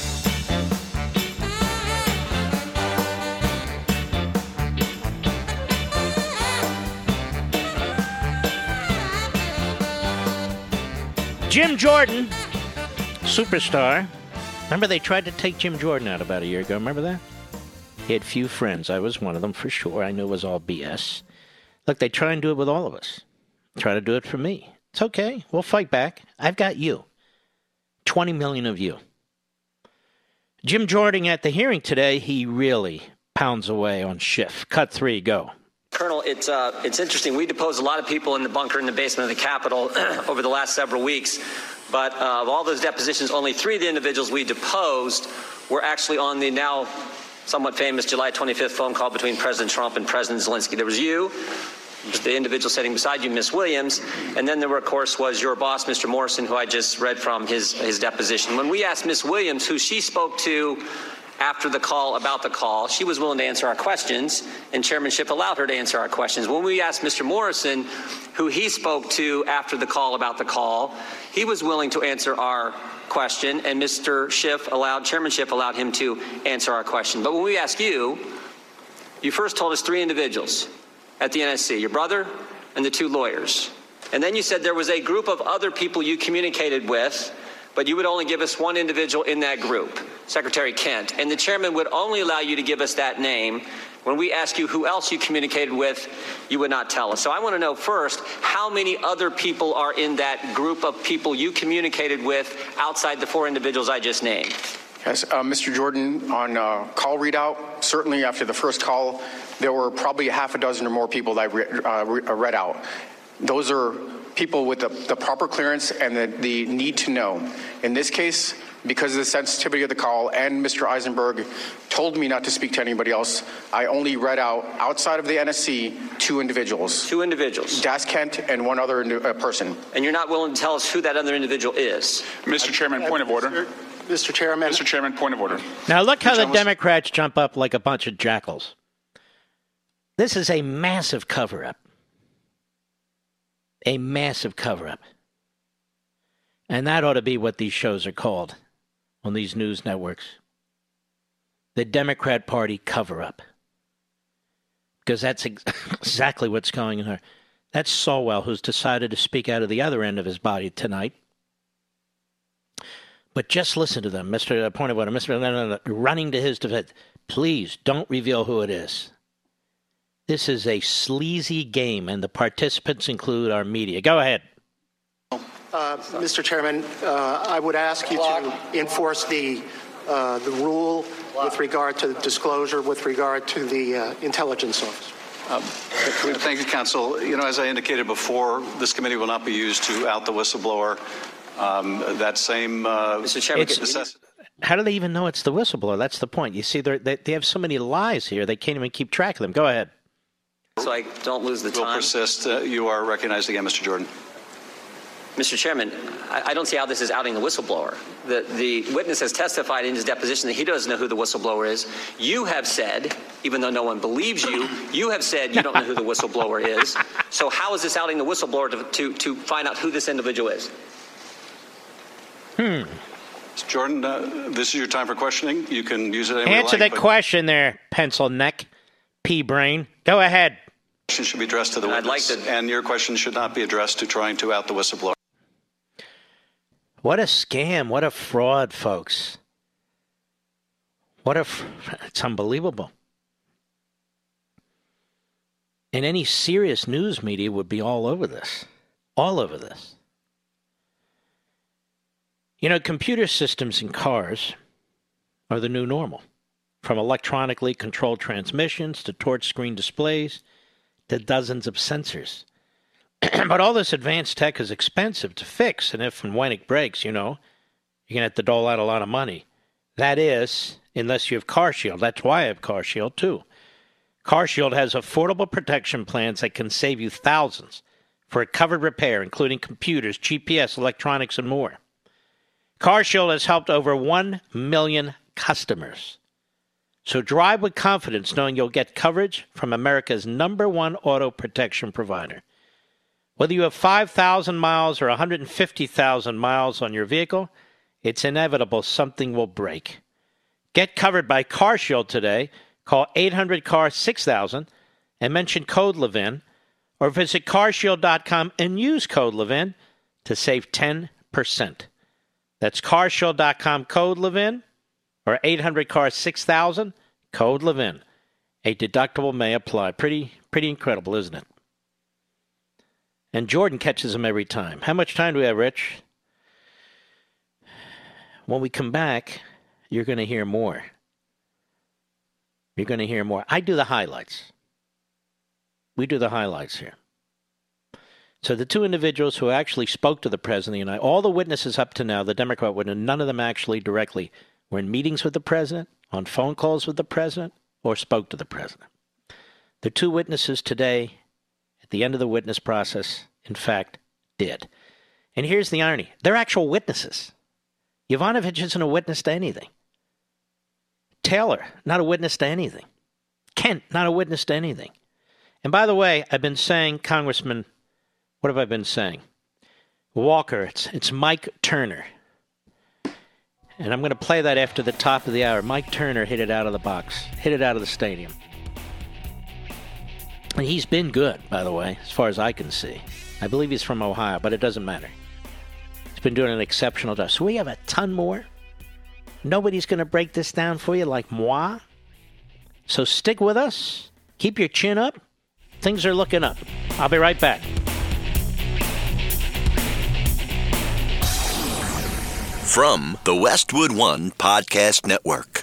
Jim Jordan, superstar. Remember they tried to take Jim Jordan out about a year ago? Remember that? He had few friends. I was one of them for sure. I knew it was all B S. Look, they try and do it with all of us. Try to do it for me. It's okay. We'll fight back. I've got you. twenty million of you. Jim Jordan at the hearing today, he really pounds away on Schiff. Cut three, go. Colonel, it's uh, it's interesting. We deposed a lot of people in the bunker in the basement of the Capitol over the last several weeks. But uh, of all those depositions, only three of the individuals we deposed were actually on the now somewhat famous July twenty-fifth phone call between President Trump and President Zelensky. There was you, the individual sitting beside you, Miss Williams, and then there, were, of course, was your boss, Mister Morrison, who I just read from his, his deposition. When we asked Miss Williams who she spoke to after the call about the call, she was willing to answer our questions, and chairmanship allowed her to answer our questions. When we asked Mister Morrison who he spoke to after the call about the call, he was willing to answer our question, and Mister Schiff allowed, chairmanship allowed him to answer our question. But when we asked you, you first told us three individuals at the N S C, your brother and the two lawyers. And then you said there was a group of other people you communicated with, but you would only give us one individual in that group. Secretary Kent, and the chairman would only allow you to give us that name. When we ask you who else you communicated with, you would not tell us. So I want to know first, how many other people are in that group of people you communicated with outside the four individuals I just named? Yes, uh, Mister Jordan, on uh, call readout, certainly after the first call, there were probably a half a dozen or more people that I re- uh, re- read out. Those are people with the, the proper clearance and the, the need to know. In this case, because of the sensitivity of the call, and Mister Eisenberg told me not to speak to anybody else, I only read out, outside of the N S C, two individuals. Two individuals. Das Kent and one other uh, person. And you're not willing to tell us who that other individual is? Mister Chairman, point of order. Mister Chairman. Mister Chairman, point of order. Now look how the Democrats jump up like a bunch of jackals. This is a massive cover-up. A massive cover-up. And that ought to be what these shows are called on these news networks. The Democrat Party cover-up. Because that's ex- exactly what's going on here. That's Swalwell, who's decided to speak out of the other end of his body tonight. But just listen to them, Mister Point of Order, Mister No, no, no, running to his defense. Please don't reveal who it is. This is a sleazy game, and the participants include our media. Go ahead. Uh, Mister Chairman, uh, I would ask you to enforce the uh, the rule with regard to the disclosure, with regard to the uh, intelligence officer. Um, thank you, counsel. You know, as I indicated before, this committee will not be used to out the whistleblower. Um, that same uh, Mister Chairman, necessity. How do they even know it's the whistleblower? That's the point. You see, they they have so many lies here, they can't even keep track of them. Go ahead. So I don't lose the time. Will persist. Uh, you are recognized again, Mister Jordan. Mister Chairman, I, I don't see how this is outing the whistleblower. The, the witness has testified in his deposition that he doesn't know who the whistleblower is. You have said, even though no one believes you, you have said you don't know who the whistleblower is. So how is this outing the whistleblower to, to, to find out who this individual is? Hmm. Mister Jordan, uh, this is your time for questioning. You can use it any way you Answer like, the but question there, pencil neck, pea brain. Go ahead. question should be addressed to the I'd witness, like to- and your question should not be addressed to trying to out the whistleblower. What a scam. What a fraud, folks. What a... Fr- it's unbelievable. And any serious news media would be all over this. All over this. You know, computer systems in cars are the new normal. From electronically controlled transmissions to touch screen displays to dozens of sensors. But all this advanced tech is expensive to fix, and if and when it breaks, you know, you're going to have to dole out a lot of money. That is, unless you have CarShield. That's why I have CarShield, too. CarShield has affordable protection plans that can save you thousands for a covered repair, including computers, G P S, electronics, and more. CarShield has helped over one million customers. So drive with confidence knowing you'll get coverage from America's number one auto protection provider. Whether you have five thousand miles or one hundred fifty thousand miles on your vehicle, it's inevitable something will break. Get covered by CarShield today. Call eight hundred C A R six thousand and mention code Levin, or visit car shield dot com and use code Levin to save ten percent. That's car shield dot com, code Levin, or eight hundred C A R six thousand, code Levin. A deductible may apply. Pretty, pretty incredible, isn't it? And Jordan catches them every time. How much time do we have, Rich? When we come back, you're going to hear more. You're going to hear more. I do the highlights. We do the highlights here. So the two individuals who actually spoke to the president of the United States, all the witnesses up to now, the Democrat witness, none of them actually directly were in meetings with the president, on phone calls with the president, or spoke to the president. The two witnesses today, at the end of the witness process, in fact, did. And here's the irony. They're actual witnesses. Yovanovitch isn't a witness to anything. Taylor, not a witness to anything. Kent, not a witness to anything. And by the way, I've been saying, Congressman, what have I been saying? Walker, it's, it's Mike Turner. And I'm going to play that after the top of the hour. Mike Turner hit it out of the box, hit it out of the stadium. And he's been good, by the way, as far as I can see. I believe he's from Ohio, but it doesn't matter. He's been doing an exceptional job. So we have a ton more Nobody's going to break this down for you like moi. So stick with us. Keep your chin up. Things are looking up. I'll be right back. From the Westwood One Podcast Network.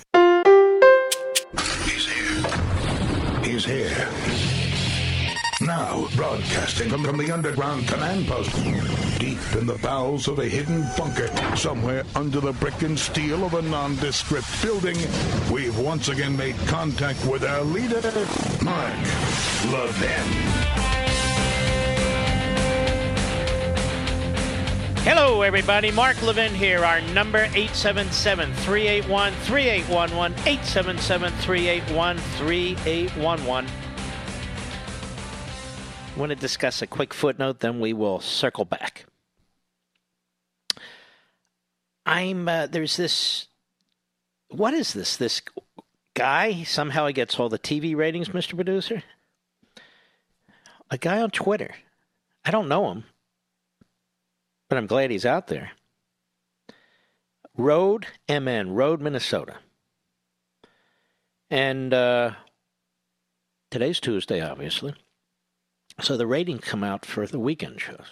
He's here. He's here. Now, broadcasting from, from the underground command post, deep in the bowels of a hidden bunker, somewhere under the brick and steel of a nondescript building, we've once again made contact with our leader, Mark Levin. Hello, everybody. Mark Levin here. Our number, eight seven seven, three eight one, three eight one one, eight seven seven, three eight one, three eight one one. I want to discuss a quick footnote, then we will circle back. I'm, uh, there's this, what is this? This guy, somehow he gets all the T V ratings, Mister Producer? A guy on Twitter. I don't know him, but I'm glad he's out there. Road M N, Road, Minnesota. And uh, today's Tuesday, obviously. So the ratings come out for the weekend shows.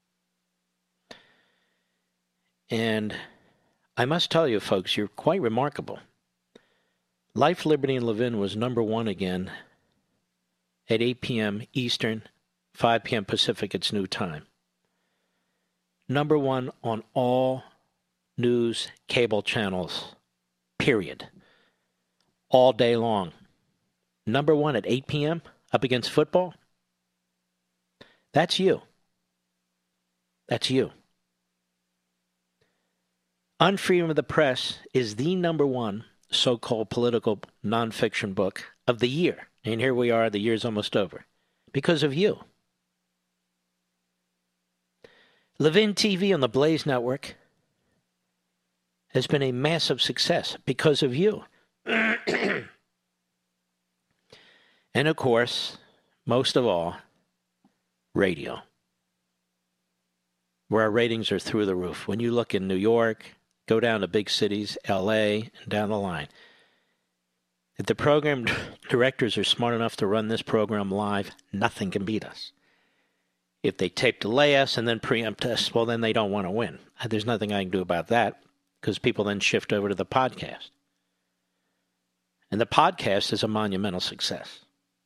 And I must tell you, folks, you're quite remarkable. Life, Liberty, and Levin was number one again at eight p.m. Eastern, five p.m. Pacific, its new time. Number one on all news cable channels, period. All day long. Number one at eight p.m. up against football. That's you. That's you. Unfreedom of the Press is the number one so-called political nonfiction book of the year. And here we are, the year's almost over. Because of you. Levin T V on the Blaze Network has been a massive success because of you. And of course, most of all, radio, where our ratings are through the roof. When you look in New York, go down to big cities, L A, and down the line. If the program directors are smart enough to run this program live, nothing can beat us. If they tape delay us and then preempt us, well, then they don't want to win. There's nothing I can do about that because people then shift over to the podcast. And the podcast is a monumental success.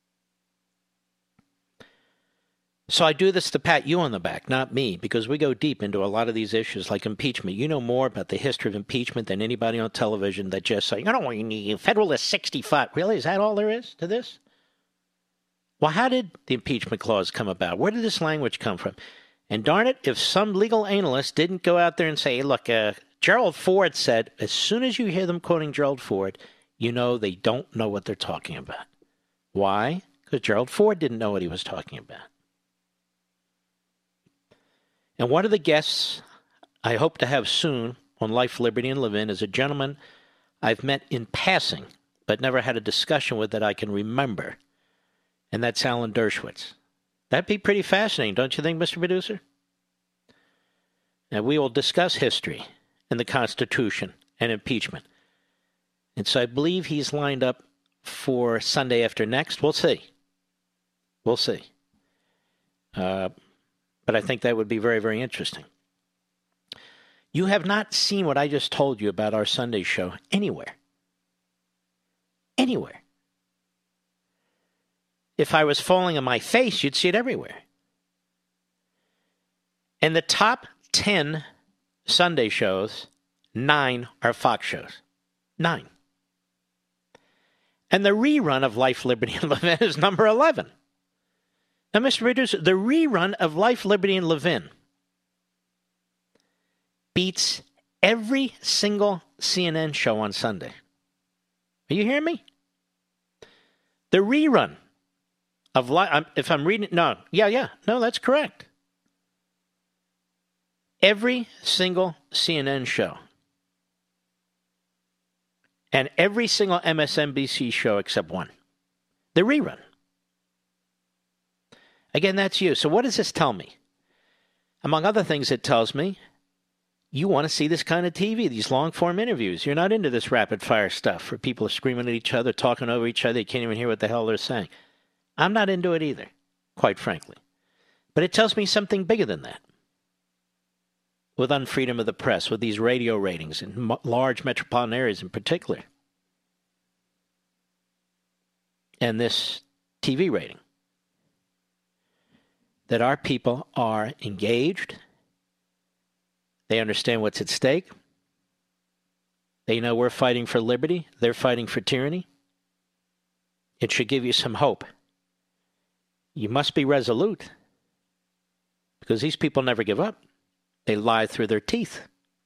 So I do this to pat you on the back, not me, because we go deep into a lot of these issues like impeachment. You know more about the history of impeachment than anybody on television that just say, you know, you need Federalist sixty-five. Really? Is that all there is to this? Well, how did the impeachment clause come about? Where did this language come from? And darn it, if some legal analyst didn't go out there and say, look, uh, Gerald Ford said, as soon as you hear them quoting Gerald Ford, you know they don't know what they're talking about. Why? Because Gerald Ford didn't know what he was talking about. And one of the guests I hope to have soon on Life, Liberty, and Levin is a gentleman I've met in passing, but never had a discussion with that I can remember. And that's Alan Dershowitz. That'd be pretty fascinating, don't you think, Mister Producer? Now, we will discuss history and the Constitution and impeachment. And so I believe he's lined up for Sunday after next. We'll see. We'll see. Uh... But I think that would be very, very interesting. You have not seen what I just told you about our Sunday show anywhere. Anywhere. If I was falling on my face, you'd see it everywhere. And the top ten Sunday shows, nine are Fox shows. Nine. And the rerun of Life, Liberty, and Levin is number eleven. Now, Mister Producer, the rerun of Life, Liberty, and Levin beats every single C N N show on Sunday. Are you hearing me? The rerun of Life, if I'm reading, no, yeah, yeah, no, that's correct. Every single C N N show and every single M S N B C show except one. The rerun. Again, that's you. So what does this tell me? Among other things, it tells me You want to see this kind of T V, these long-form interviews. You're not into this rapid-fire stuff where people are screaming at each other, talking over each other. You can't even hear what the hell they're saying. I'm not into it either, quite frankly. But it tells me something bigger than that. With unfreedom of the press, with these radio ratings in mo- large metropolitan areas in particular. And this T V rating. That our people are engaged. They understand what's at stake. They know we're fighting for liberty. They're fighting for tyranny. It should give you some hope. You must be resolute. Because these people never give up. They lie through their teeth.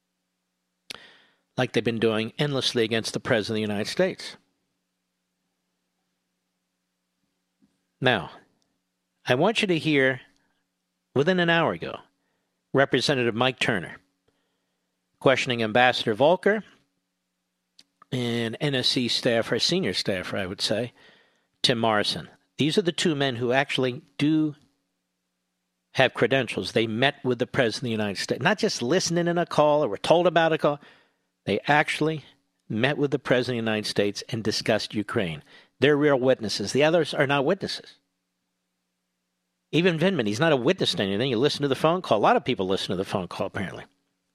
Like they've been doing endlessly against the President of the United States. Now, I want you to hear, within an hour ago, Representative Mike Turner questioning Ambassador Volker and N S C staffer, senior staffer, I would say, Tim Morrison. These are the two men who actually do have credentials. They met with the President of the United States. Not just listening in a call or were told about a call. They actually met with the President of the United States and discussed Ukraine. They're real witnesses. The others are not witnesses. Even Vindman, he's not a witness to anything. You listen to the phone call. A lot of people listen to the phone call, apparently.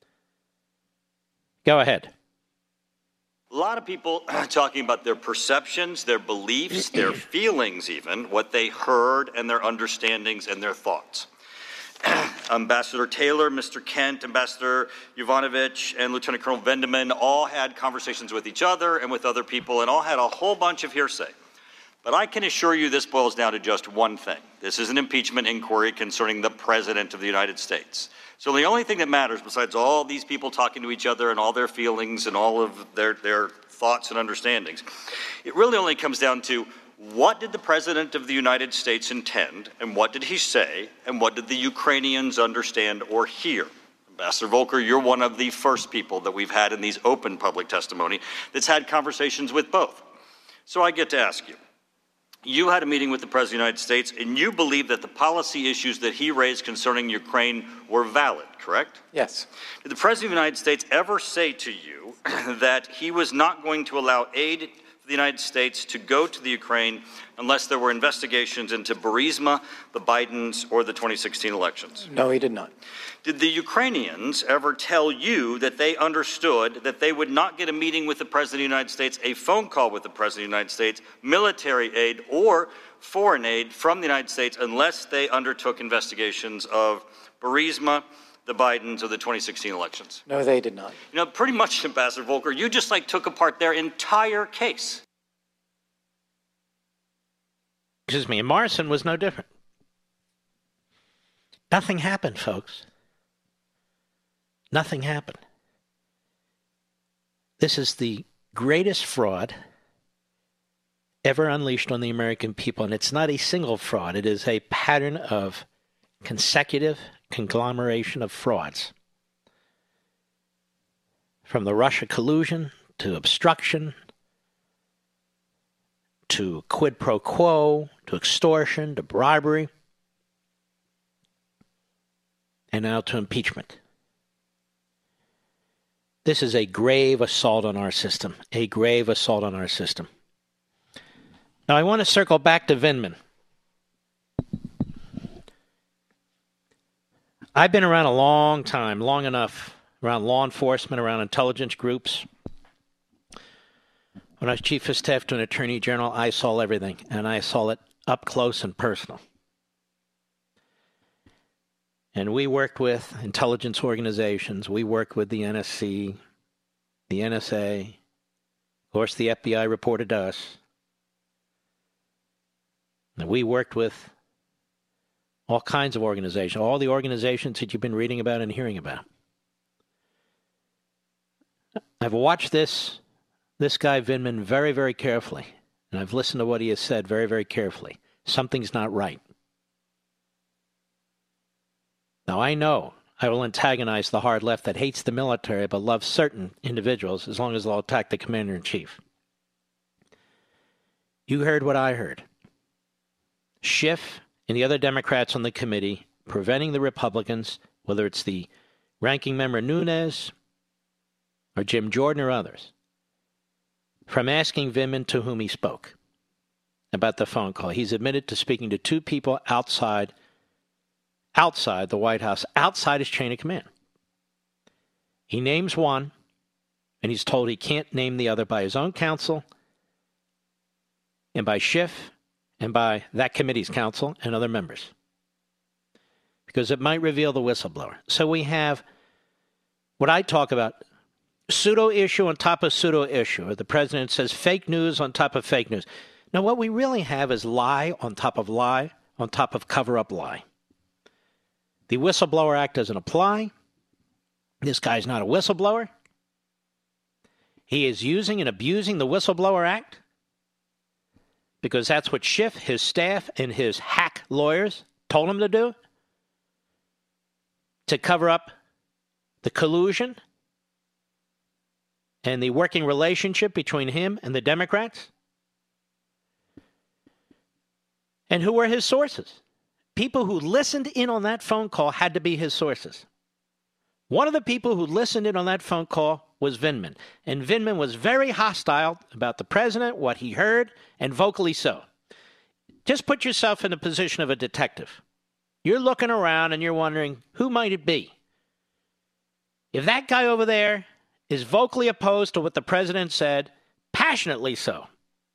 Go ahead. A lot of people talking about their perceptions, their beliefs, their feelings even, what they heard, and their understandings and their thoughts. Ambassador Taylor, Mister Kent, Ambassador Yovanovitch, and Lieutenant Colonel Vendeman all had conversations with each other and with other people and all had a whole bunch of hearsay. But I can assure you this boils down to just one thing. This is an impeachment inquiry concerning the President of the United States. So the only thing that matters, besides all these people talking to each other and all their feelings and all of their, their thoughts and understandings, it really only comes down to what did the President of the United States intend, and what did he say, and what did the Ukrainians understand or hear? Ambassador Volker, you're one of the first people that we've had in these open public testimony that's had conversations with both. So I get to ask you, you had a meeting with the President of the United States, and you believe that the policy issues that he raised concerning Ukraine were valid, correct? Yes. Did the President of the United States ever say to you that he was not going to allow aid for the United States to go to the Ukraine unless there were investigations into Burisma, the Bidens, or the twenty sixteen elections? No, he did not. Did the Ukrainians ever tell you that they understood that they would not get a meeting with the President of the United States, a phone call with the President of the United States, military aid, or foreign aid from the United States unless they undertook investigations of Burisma, the Bidens, or the twenty sixteen elections? No, they did not. You know, pretty much, Ambassador Volker, you just like took apart their entire case. Excuse me, and Morrison was no different. Nothing happened, folks. Nothing happened. This is the greatest fraud ever unleashed on the American people, and it's not a single fraud. It is a pattern of consecutive conglomeration of frauds. From the Russia collusion to obstruction to quid pro quo to extortion to bribery and now to impeachment. This is a grave assault on our system, a grave assault on our system. Now, I want to circle back to Vindman. I've been around a long time, long enough, around law enforcement, around intelligence groups. When I was chief of staff to an attorney general, I saw everything, and I saw it up close and personal. And we worked with intelligence organizations. We worked with the N S C, the N S A. Of course, the F B I reported to us. And we worked with all kinds of organizations, all the organizations that you've been reading about and hearing about. I've watched this, this guy Vindman very, very carefully. And I've listened to what he has said very, very carefully. Something's not right. Now, I know I will antagonize the hard left that hates the military but loves certain individuals as long as they'll attack the commander-in-chief. You heard what I heard. Schiff and the other Democrats on the committee preventing the Republicans, whether it's the Ranking Member Nunes or Jim Jordan or others from asking Vindman to whom he spoke about the phone call. He's admitted to speaking to two people outside, outside the White House, outside his chain of command. He names one, and he's told he can't name the other by his own counsel and by Schiff and by that committee's counsel and other members, because it might reveal the whistleblower. So we have what I talk about, pseudo-issue on top of pseudo-issue, or the president says fake news on top of fake news. Now, what we really have is lie on top of lie on top of cover-up lie. The Whistleblower Act doesn't apply. This guy's not a whistleblower. He is using and abusing the Whistleblower Act because that's what Schiff, his staff, and his hack lawyers told him to do, to cover up the collusion and the working relationship between him and the Democrats. And who were his sources? People who listened in on that phone call had to be his sources. One of the people who listened in on that phone call was Vindman. And Vindman was very hostile about the president, what he heard, and vocally so. Just put yourself in the position of a detective. You're looking around and you're wondering, who might it be? If that guy over there is vocally opposed to what the president said, passionately so,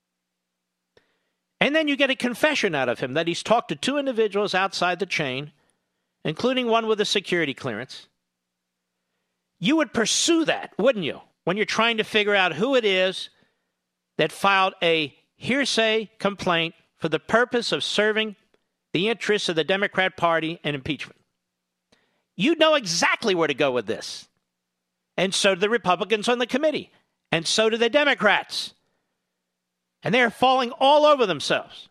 and then you get a confession out of him that he's talked to two individuals outside the chain, including one with a security clearance, you would pursue that, wouldn't you, when you're trying to figure out who it is that filed a hearsay complaint for the purpose of serving the interests of the Democrat Party and impeachment. You know exactly where to go with this. And so do the Republicans on the committee. And so do the Democrats. And they're falling all over themselves.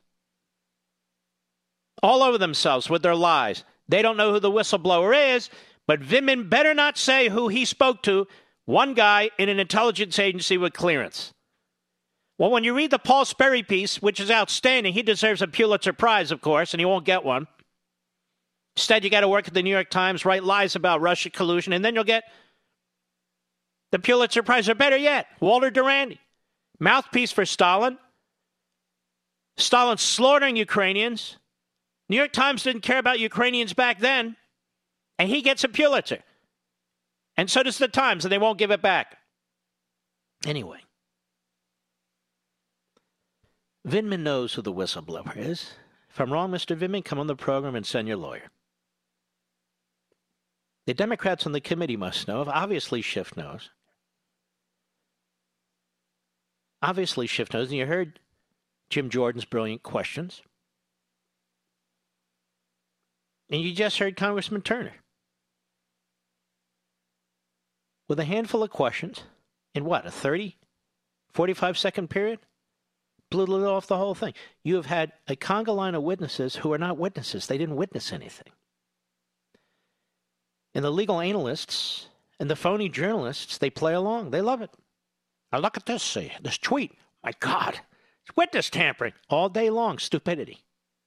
All over themselves with their lies. They don't know who the whistleblower is, but Vindman better not say who he spoke to, one guy in an intelligence agency with clearance. Well, when you read the Paul Sperry piece, which is outstanding, he deserves a Pulitzer Prize, of course, and he won't get one. Instead, you got to work at the New York Times, write lies about Russia collusion, and then you'll get the Pulitzer Prize, or better yet, Walter Durandi, mouthpiece for Stalin. Stalin slaughtering Ukrainians. New York Times didn't care about Ukrainians back then, and he gets a Pulitzer. And so does the Times, and they won't give it back. Anyway, Vindman knows who the whistleblower is. If I'm wrong, Mister Vindman, come on the program and send your lawyer. The Democrats on the committee must know. Obviously, Schiff knows. Obviously, Schiff knows. And you heard Jim Jordan's brilliant questions. And you just heard Congressman Turner with a handful of questions in what, a thirty, forty-five second period? Blew it off the whole thing. You have had a conga line of witnesses who are not witnesses. They didn't witness anything. And the legal analysts and the phony journalists, they play along. They love it. Now look at this, see, this tweet. My God, it's witness tampering. All day long, stupidity.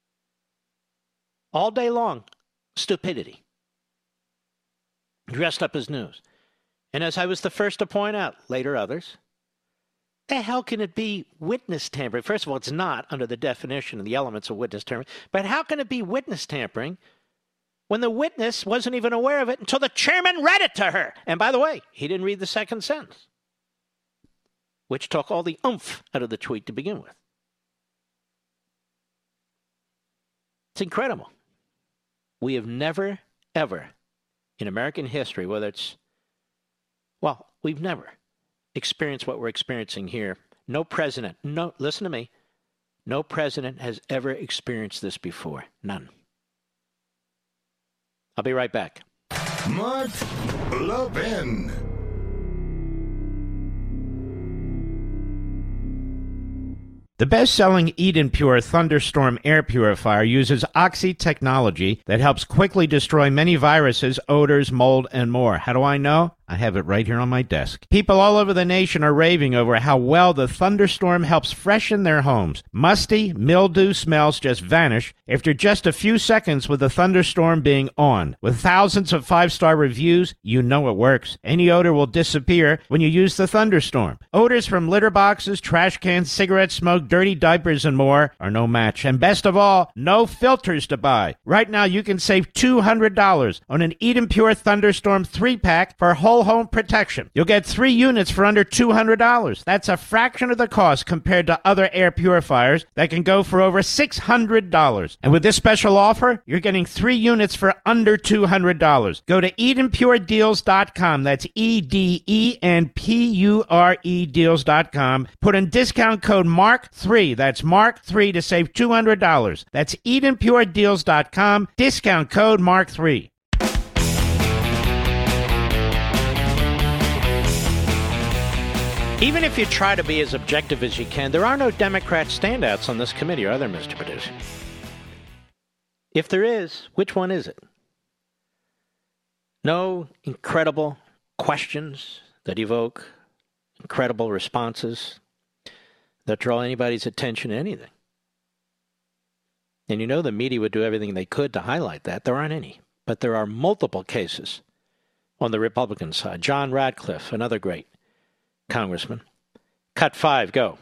All day long, stupidity. Dressed up as news. And as I was the first to point out, later others, the hell can it be witness tampering? First of all, it's not under the definition of the elements of witness tampering. But how can it be witness tampering when the witness wasn't even aware of it until the chairman read it to her? And by the way, he didn't read the second sentence, which took all the oomph out of the tweet to begin with. It's incredible. We have never, ever in American history, whether it's, well, we've never experienced what we're experiencing here. No president, no, listen to me, no president has ever experienced this before. None. I'll be right back. Mark Levin. The best-selling Eden Pure Thunderstorm air purifier uses Oxy technology that helps quickly destroy many viruses, odors, mold, and more. How do I know? I have it right here on my desk. People all over the nation are raving over how well the thunderstorm helps freshen their homes. Musty, mildew smells just vanish after just a few seconds with the thunderstorm being on. With thousands of five-star reviews, you know it works. Any odor will disappear when you use the thunderstorm. Odors from litter boxes, trash cans, cigarette smoke, dirty diapers, and more are no match. And best of all, no filters to buy. Right now, you can save two hundred dollars on an Eden Pure Thunderstorm three-pack for whole home protection. You'll get three units for under two hundred dollars. That's a fraction of the cost compared to other air purifiers that can go for over six hundred dollars. And with this special offer, you're getting three units for under two hundred dollars. Go to eden pure deals dot com. That's E D E N P U R E deals dot com. Put in discount code mark three. That's mark three to save two hundred dollars. That's eden pure deals dot com. Discount code mark three. Even if you try to be as objective as you can, there are no Democrat standouts on this committee, are there, Mister Producer? If there is, which one is it? No incredible questions that evoke incredible responses that draw anybody's attention to anything. And you know the media would do everything they could to highlight that. There aren't any. But there are multiple cases on the Republican side. John Ratcliffe, another great congressman. Cut five, go.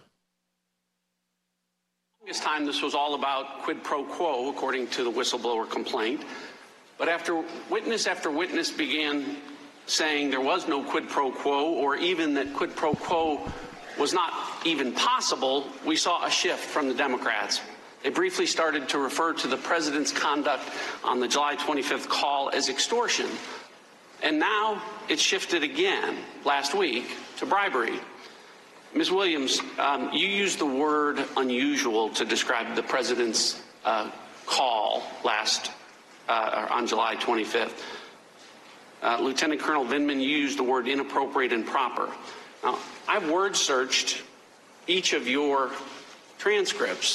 This time this was all about quid pro quo, according to the whistleblower complaint. But after witness after witness began saying there was no quid pro quo, or even that quid pro quo was not even possible, we saw a shift from the Democrats. They briefly started to refer to the president's conduct on the July twenty-fifth call as extortion. And now it's shifted again last week to bribery. Miz Williams, um, you used the word unusual to describe the president's uh, call last uh, on July twenty-fifth. Uh, Lieutenant Colonel Vindman, you used the word inappropriate and proper. Now, I've word searched each of your transcripts,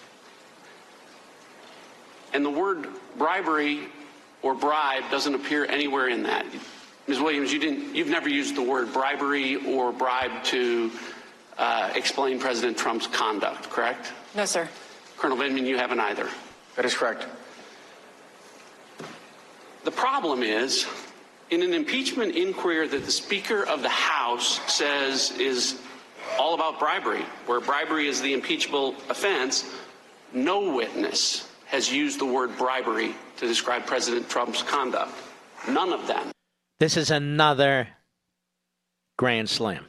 and the word bribery or bribe doesn't appear anywhere in that. Miz Williams, you didn't, you've never used the word bribery or bribe to uh, explain President Trump's conduct, correct? No, sir. Colonel Vindman, you haven't either. That is correct. The problem is, in an impeachment inquiry that the Speaker of the House says is all about bribery, where bribery is the impeachable offense, no witness has used the word bribery to describe President Trump's conduct. None of them. This is another grand slam.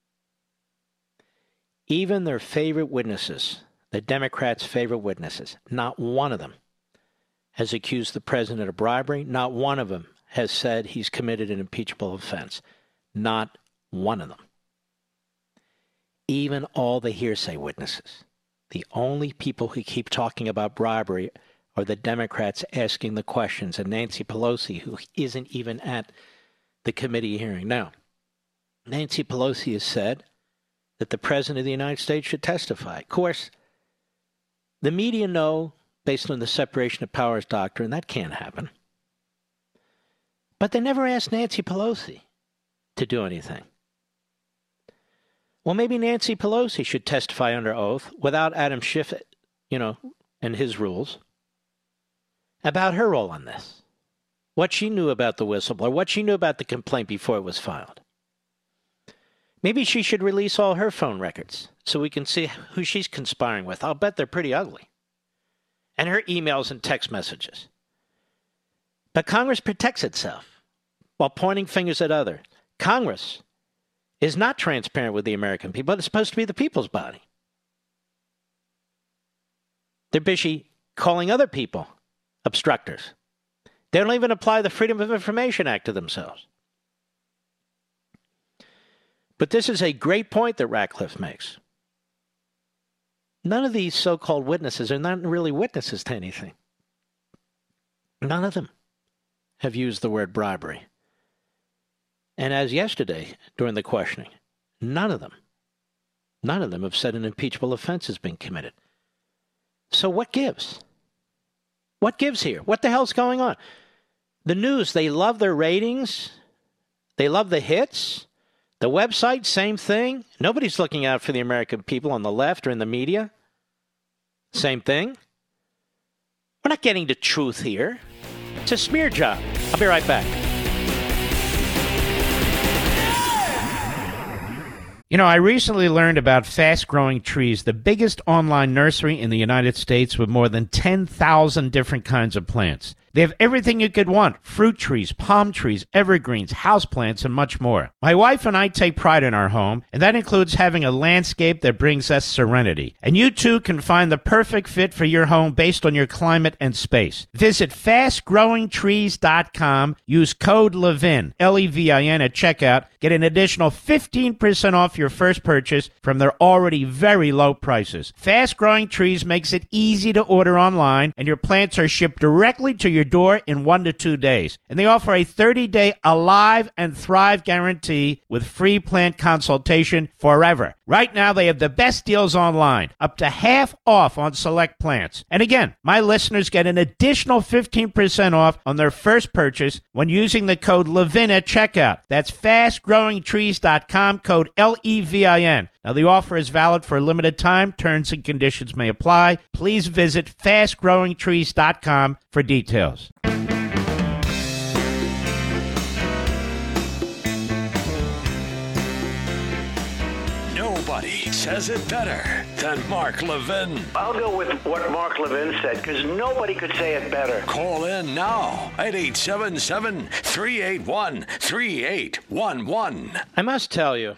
Even their favorite witnesses, the Democrats' favorite witnesses, not one of them has accused the president of bribery. Not one of them has said he's committed an impeachable offense. Not one of them. Even all the hearsay witnesses. The only people who keep talking about bribery are the Democrats asking the questions, and Nancy Pelosi, who isn't even at the committee hearing. Now, Nancy Pelosi has said that the President of the United States should testify. Of course, the media know, based on the separation of powers doctrine, that can't happen. But they never asked Nancy Pelosi to do anything. Well, maybe Nancy Pelosi should testify under oath without Adam Schiff, you know, and his rules, about her role on this. What she knew about the whistleblower, what she knew about the complaint before it was filed. Maybe she should release all her phone records so we can see who she's conspiring with. I'll bet they're pretty ugly. And her emails and text messages. But Congress protects itself while pointing fingers at others. Congress is not transparent with the American people. It's supposed to be the people's body. They're busy calling other people obstructors. They don't even apply the Freedom of Information Act to themselves. But this is a great point that Ratcliffe makes. None of these so-called witnesses are not really witnesses to anything. None of them have used the word bribery. And as yesterday, during the questioning, none of them, none of them have said an impeachable offense has been committed. So what gives? What gives here? What the hell's going on? The news, they love their ratings. They love the hits. The website, same thing. Nobody's looking out for the American people on the left or in the media. Same thing. We're not getting to truth here. It's a smear job. I'll be right back. You know, I recently learned about Fast Growing Trees, the biggest online nursery in the United States with more than ten thousand different kinds of plants. They have everything you could want: fruit trees, palm trees, evergreens, houseplants, and much more. My wife and I take pride in our home, and that includes having a landscape that brings us serenity. And you too can find the perfect fit for your home based on your climate and space. Visit fast growing trees dot com. Use code LEVIN, L E V I N, at checkout. Get an additional fifteen percent off your first purchase from their already very low prices. Fast Growing Trees makes it easy to order online, and your plants are shipped directly to your door in one to two days. And they offer a thirty-day Alive and Thrive guarantee with free plant consultation forever. Right now, they have the best deals online, up to half off on select plants. And again, my listeners get an additional fifteen percent off on their first purchase when using the code LEVIN at checkout. That's fast growing trees dot com, code L E V I N. Now, the offer is valid for a limited time. Terms and conditions may apply. Please visit fast growing trees dot com for details. Nobody says it better than Mark Levin. I'll go with what Mark Levin said, because nobody could say it better. Call in now at eight seven seven, three eight one, three eight one one. I must tell you,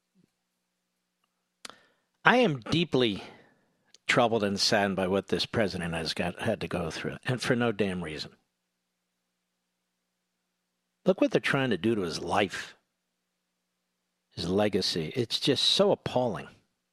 I am deeply troubled and saddened by what this president has got had to go through, and for no damn reason. Look what they're trying to do to his life, his legacy. It's just so appalling.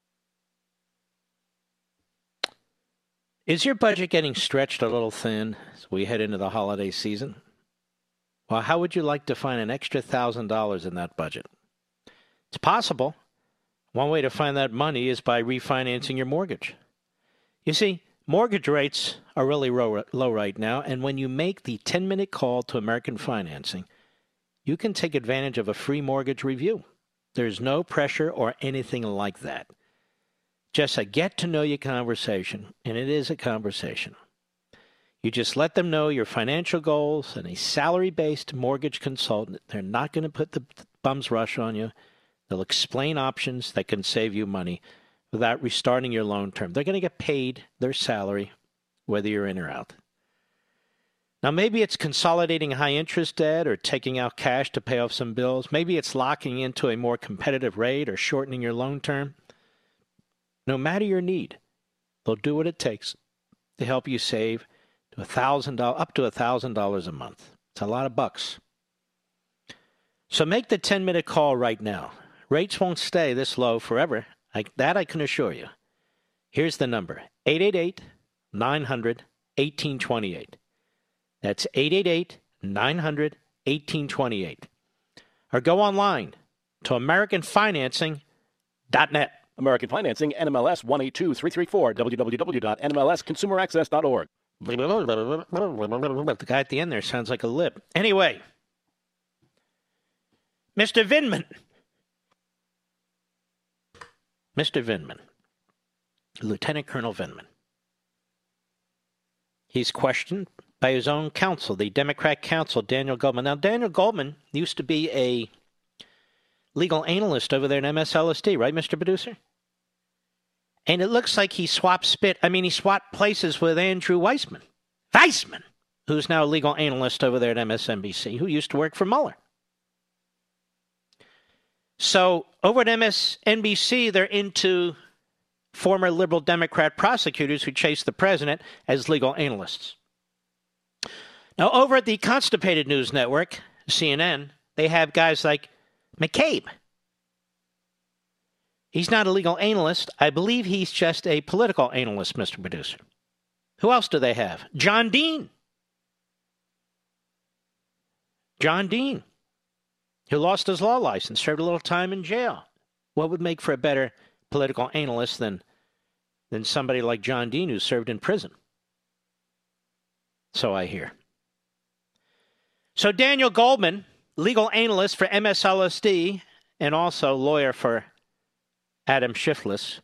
Is your budget getting stretched a little thin as we head into the holiday season? Well, how would you like to find an extra one thousand dollars in that budget? It's possible. One way to find that money is by refinancing your mortgage. You see, mortgage rates are really low, low right now, and when you make the ten-minute call to American Financing, you can take advantage of a free mortgage review. There's no pressure or anything like that. Just a get-to-know-you conversation, and it is a conversation. You just let them know your financial goals, and a salary-based mortgage consultant, they're not going to put the bum's rush on you. They'll explain options that can save you money without restarting your loan term. They're going to get paid their salary, whether you're in or out. Now, maybe it's consolidating high-interest debt or taking out cash to pay off some bills. Maybe it's locking into a more competitive rate or shortening your loan term. No matter your need, they'll do what it takes to help you save to one thousand dollars, up to one thousand dollars a month. It's a lot of bucks. So make the ten-minute call right now. Rates won't stay this low forever. I, that I can assure you. Here's the number, eight eight eight, nine hundred, eighteen twenty-eight. That's eight eight eight, nine hundred, eighteen twenty-eight. Or go online to American Financing dot net. American Financing, N M L S one eight two three three four, w w w dot n m l s consumer access dot org. The guy at the end there sounds like a lip. Anyway, Mister Vindman. Mister Vindman. Lieutenant Colonel Vindman. He's questioned by his own counsel, the Democrat counsel, Daniel Goldman. Now, Daniel Goldman used to be a legal analyst over there in M S L S D, right, Mister Producer? And it looks like he swapped spit. I mean, he swapped places with Andrew Weissman. Weissman, who's now a legal analyst over there at M S N B C, who used to work for Mueller. So over at M S N B C, they're into former liberal Democrat prosecutors who chased the president as legal analysts. Now, over at the Constipated News Network, C N N, they have guys like McCabe. He's not a legal analyst. I believe he's just a political analyst, Mister Producer. Who else do they have? John Dean. John Dean, who lost his law license, served a little time in jail. What would make for a better political analyst than, than somebody like John Dean, who served in prison? So I hear. So Daniel Goldman legal analyst for M S L S D and also lawyer for Adam Schiff.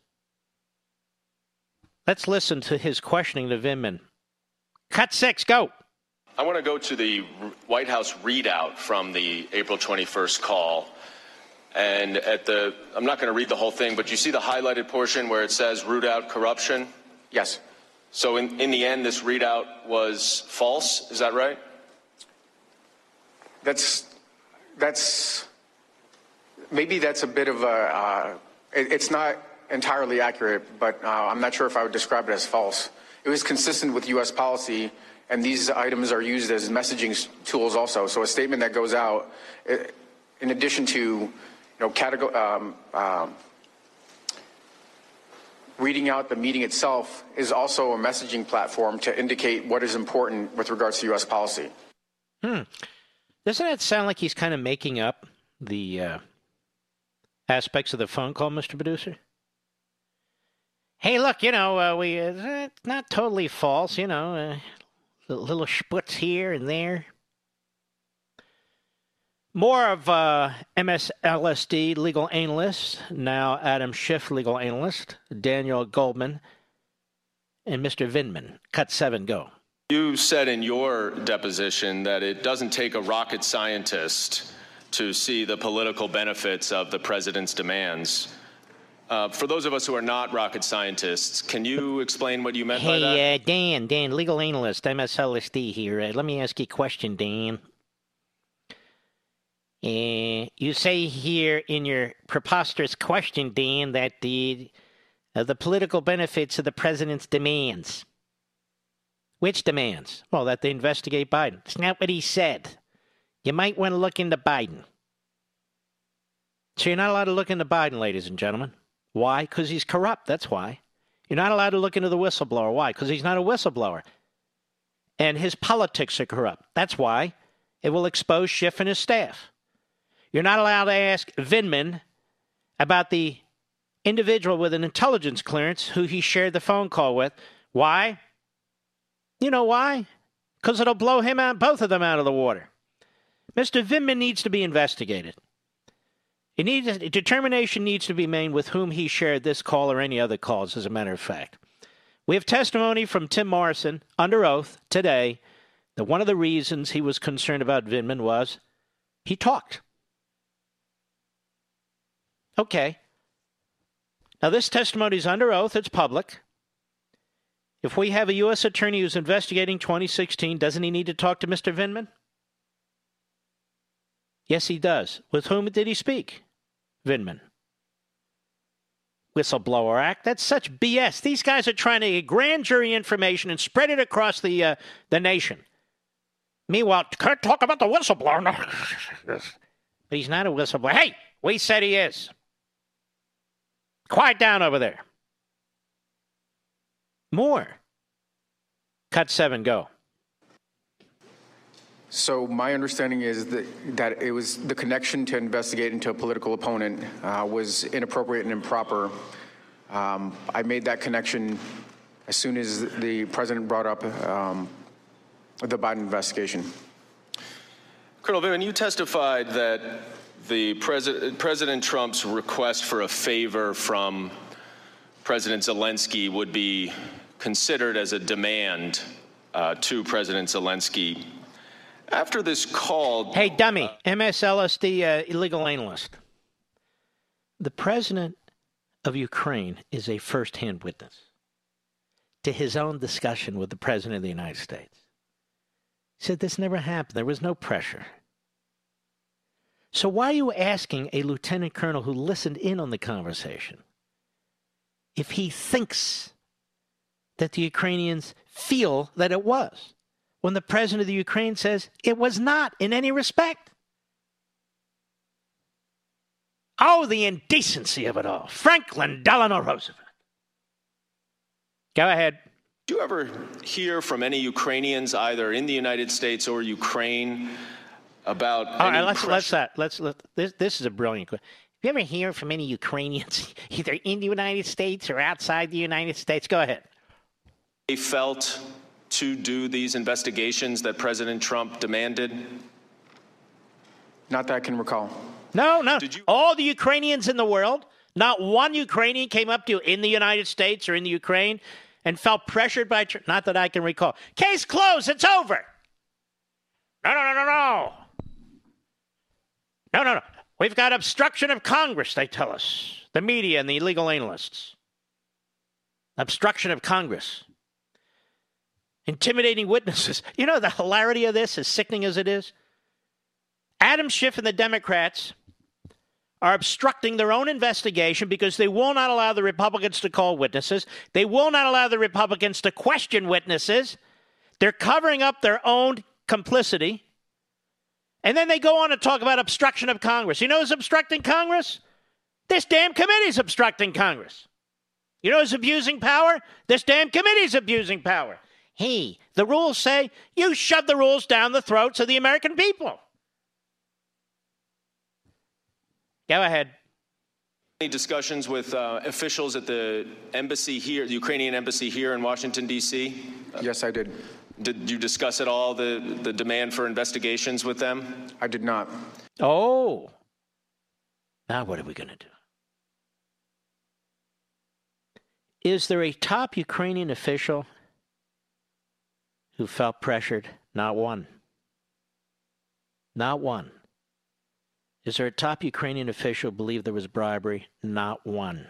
Let's listen to his questioning to Vindman. Cut six, go. I want to go to the White House readout from the April twenty-first call. And at the, I'm not going to read the whole thing, but you see the highlighted portion where it says root out corruption? Yes. So in, in the end, this readout was false, is that right? That's, that's, maybe that's a bit of a, uh, it, it's not entirely accurate, but uh, I'm not sure if I would describe it as false. It was consistent with U S policy, and these items are used as messaging tools also. So a statement that goes out, in addition to, you know, category, um, um, reading out the meeting itself, is also a messaging platform to indicate what is important with regards to U S policy. Hmm. Doesn't that sound like he's kind of making up the uh, aspects of the phone call, Mister Producer? Hey, look, you know, uh, we uh, it's not totally false, you know, uh, little, little sputz here and there. More of uh, M S L S D legal analyst, now Adam Schiff legal analyst, Daniel Goldman, and Mister Vindman. Cut seven, go. You said in your deposition that it doesn't take a rocket scientist to see the political benefits of the president's demands. Uh, for those of us who are not rocket scientists, can you explain what you meant hey, by that? Hey, uh, Dan, Dan, legal analyst, M S L S D here. Uh, let me ask you a question, Dan. Uh, you say here in your preposterous question, Dan, that the uh, the political benefits of the president's demands. Which demands? Well, that they investigate Biden. It's not what he said. You might want to look into Biden. So you're not allowed to look into Biden, ladies and gentlemen. Why? Because he's corrupt. That's why. You're not allowed to look into the whistleblower. Why? Because he's not a whistleblower. And his politics are corrupt. That's why. It will expose Schiff and his staff. You're not allowed to ask Vindman about the individual with an intelligence clearance who he shared the phone call with. Why? You know why? Because it'll blow him out, both of them out of the water. Mister Vindman needs to be investigated. It needs, determination needs to be made with whom he shared this call or any other calls, as a matter of fact. We have testimony from Tim Morrison, under oath, today, that one of the reasons he was concerned about Vindman was he talked. Okay. Now, this testimony is under oath. It's public. If we have a U S attorney who's investigating twenty sixteen, doesn't he need to talk to Mister Vindman? Yes, he does. With whom did he speak? Vindman. Whistleblower Act. That's such B S. These guys are trying to get grand jury information and spread it across the uh, the nation. Meanwhile, can't talk about the whistleblower. No. But he's not a whistleblower. Hey, we said he is. Quiet down over there. More. Cut seven, go. So my understanding is that, that it was the connection to investigate into a political opponent uh, was inappropriate and improper. Um, I made that connection as soon as the president brought up um, the Biden investigation. Colonel Vindman, you testified that the President, President Trump's request for a favor from President Zelensky would be considered as a demand uh, to President Zelensky. After this call... Hey, dummy, M S L S D uh, illegal analyst. The president of Ukraine is a first-hand witness to his own discussion with the president of the United States. He said this never happened. There was no pressure. So why are you asking a lieutenant colonel who listened in on the conversation if he thinks that the Ukrainians feel that it was, when the president of the Ukraine says it was not in any respect? Oh, the indecency of it all. Franklin Delano Roosevelt. Go ahead. Do you ever hear from any Ukrainians, either in the United States or Ukraine, about all any right, let's, pressure? let's, uh, let's, let, this, this is a brilliant question. You ever hear from any Ukrainians, either in the United States or outside the United States? Go ahead. They felt to do these investigations that President Trump demanded? Not that I can recall. No, no. You- All the Ukrainians in the world, not one Ukrainian came up to you in the United States or in the Ukraine and felt pressured by, not that I can recall. Case closed. It's over. No, no, no, no, no. No, no, no. We've got obstruction of Congress, they tell us. The media and the legal analysts. Obstruction of Congress. Intimidating witnesses. You know the hilarity of this, as sickening as it is? Adam Schiff and the Democrats are obstructing their own investigation because they will not allow the Republicans to call witnesses. They will not allow the Republicans to question witnesses. They're covering up their own complicity. And then they go on to talk about obstruction of Congress. You know who's obstructing Congress? This damn committee's obstructing Congress. You know who's abusing power? This damn committee's abusing power. Hey, the rules say you shove the rules down the throats of the American people. Go ahead. Any discussions with uh, officials at the embassy here, the Ukrainian embassy here in Washington, D C? Yes, I did. Did you discuss at all the, the demand for investigations with them? I did not. Oh. Now what are we going to do? Is there a top Ukrainian official who felt pressured? Not one. Not one. Is there a top Ukrainian official who believed there was bribery? Not one.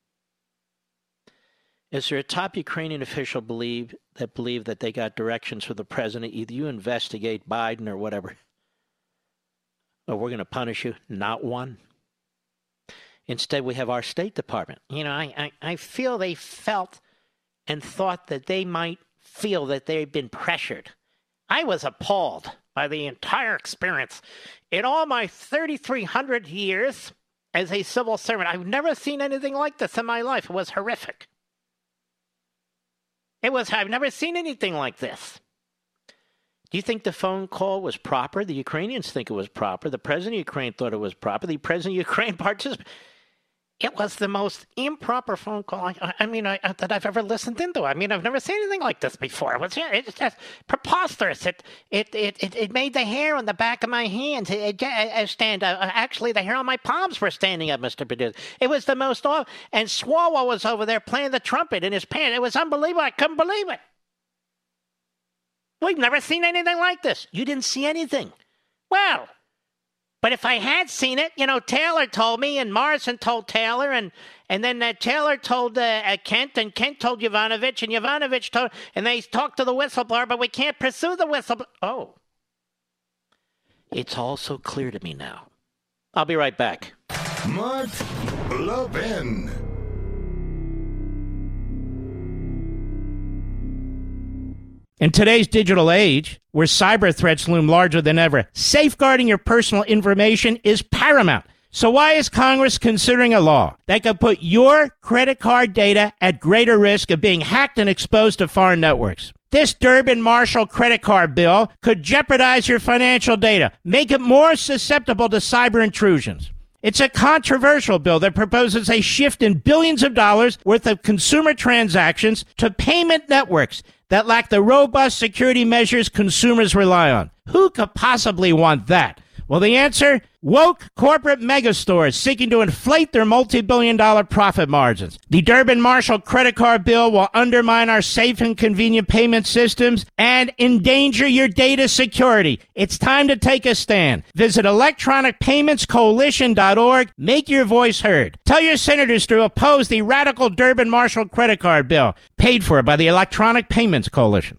Is there a top Ukrainian official believe, that believed that they got directions from the president, either you investigate Biden or whatever, or we're going to punish you? Not one. Instead, we have our State Department. You know, I, I, I feel they felt and thought that they might feel that they've been pressured. I was appalled by the entire experience. In all my thirty-three hundred years as a civil servant, I've never seen anything like this in my life. It was horrific. It was, I've never seen anything like this. Do you think the phone call was proper? The Ukrainians think it was proper. The president of Ukraine thought it was proper. The president of Ukraine participated. It was the most improper phone call I, I mean, I, that I've ever listened into. I mean, I've never seen anything like this before. It was it's just preposterous. It it, it, it, it made the hair on the back of my hands it, it, it stand up. Actually, the hair on my palms were standing up, Mister Producer. It was the most awful. And Swalwell was over there playing the trumpet in his pants. It was unbelievable. I couldn't believe it. We've never seen anything like this. You didn't see anything. Well, but if I had seen it, you know, Taylor told me, and Morrison told Taylor, and and then uh, Taylor told uh, uh, Kent, and Kent told Yovanovitch, and Yovanovitch told, and they talked to the whistleblower, but we can't pursue the whistleblower. Oh. It's all so clear to me now. I'll be right back. Mark Levin. In today's digital age, where cyber threats loom larger than ever, safeguarding your personal information is paramount. So why is Congress considering a law that could put your credit card data at greater risk of being hacked and exposed to foreign networks? This Durbin-Marshall credit card bill could jeopardize your financial data, make it more susceptible to cyber intrusions. It's a controversial bill that proposes a shift in billions of dollars worth of consumer transactions to payment networks that lack the robust security measures consumers rely on. Who could possibly want that? Well, the answer, woke corporate megastores seeking to inflate their multi-billion dollar profit margins. The Durbin-Marshall credit card bill will undermine our safe and convenient payment systems and endanger your data security. It's time to take a stand. Visit electronic payments coalition dot org. Make your voice heard. Tell your senators to oppose the radical Durbin-Marshall credit card bill, paid for by the Electronic Payments Coalition.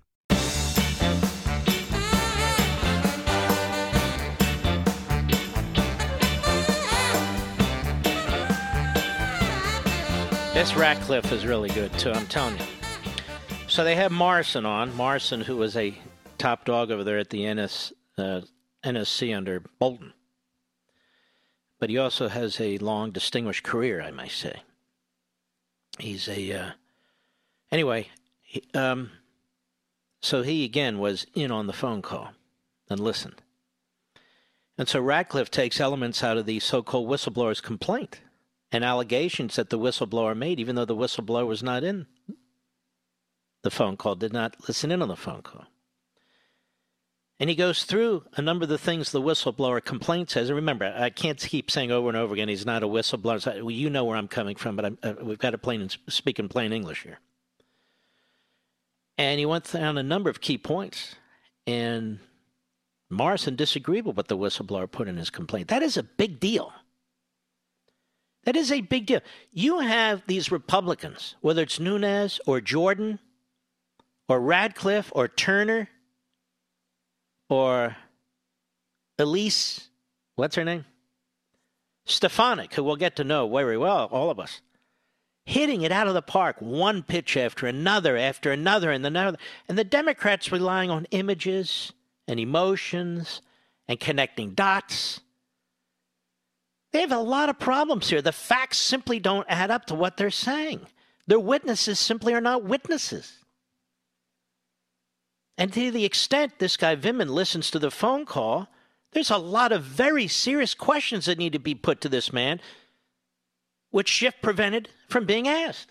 This Ratcliffe is really good, too, I'm telling you. So they have Morrison on. Morrison, who was a top dog over there at the N S, uh, N S C under Bolton. But he also has a long, distinguished career, I may say. He's a... Uh, anyway, he, um, so he, again, was in on the phone call and listened. And so Ratcliffe takes elements out of the so-called whistleblower's complaint and allegations that the whistleblower made, even though the whistleblower was not in the phone call, did not listen in on the phone call. And he goes through a number of the things the whistleblower complaint says. And remember, I can't keep saying over and over again, he's not a whistleblower. So, well, you know where I'm coming from, but I'm, uh, we've got to plain, speak in plain English here. And he went down a number of key points. And Morrison disagreed with what the whistleblower put in his complaint. That is a big deal. That is a big deal. You have these Republicans, whether it's Nunes or Jordan or Radcliffe or Turner or Elise, what's her name? Stefanik, who we'll get to know very well, all of us, hitting it out of the park, one pitch after another, after another, and another. And the Democrats relying on images and emotions and connecting dots. They have a lot of problems here. The facts simply don't add up to what they're saying. Their witnesses simply are not witnesses. And to the extent this guy Vindman listens to the phone call, there's a lot of very serious questions that need to be put to this man, which Schiff prevented from being asked.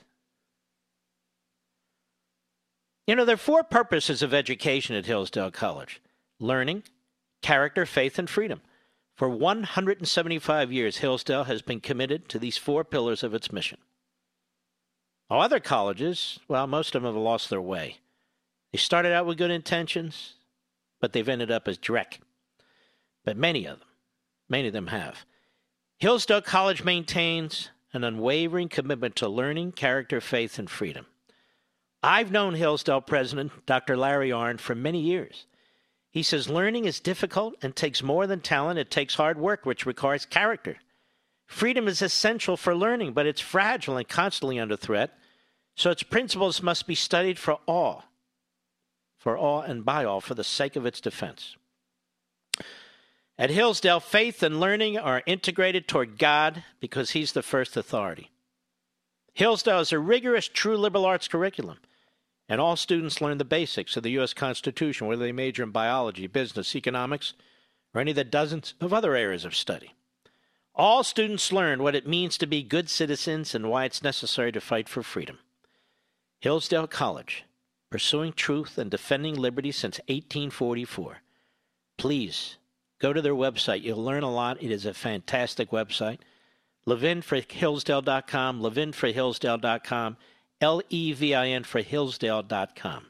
You know, there are four purposes of education at Hillsdale College: learning, character, faith, and freedom. For one hundred seventy-five years, Hillsdale has been committed to these four pillars of its mission. All other colleges, well, most of them have lost their way. They started out with good intentions, but they've ended up as dreck. But many of them, many of them have. Hillsdale College maintains an unwavering commitment to learning, character, faith, and freedom. I've known Hillsdale president, Doctor Larry Arnn, for many years. He says learning is difficult and takes more than talent. It takes hard work, which requires character. Freedom is essential for learning, but it's fragile and constantly under threat. So its principles must be studied for all, for all and by all, for the sake of its defense. At Hillsdale, faith and learning are integrated toward God because he's the first authority. Hillsdale is a rigorous, true liberal arts curriculum. And all students learn the basics of the U S Constitution, whether they major in biology, business, economics, or any of the dozens of other areas of study. All students learn what it means to be good citizens and why it's necessary to fight for freedom. Hillsdale College, pursuing truth and defending liberty since eighteen forty-four. Please go to their website. You'll learn a lot. It is a fantastic website. Levin for Hillsdale dot com, Levin for Hillsdale dot com. L E V I N for Hillsdale dot com.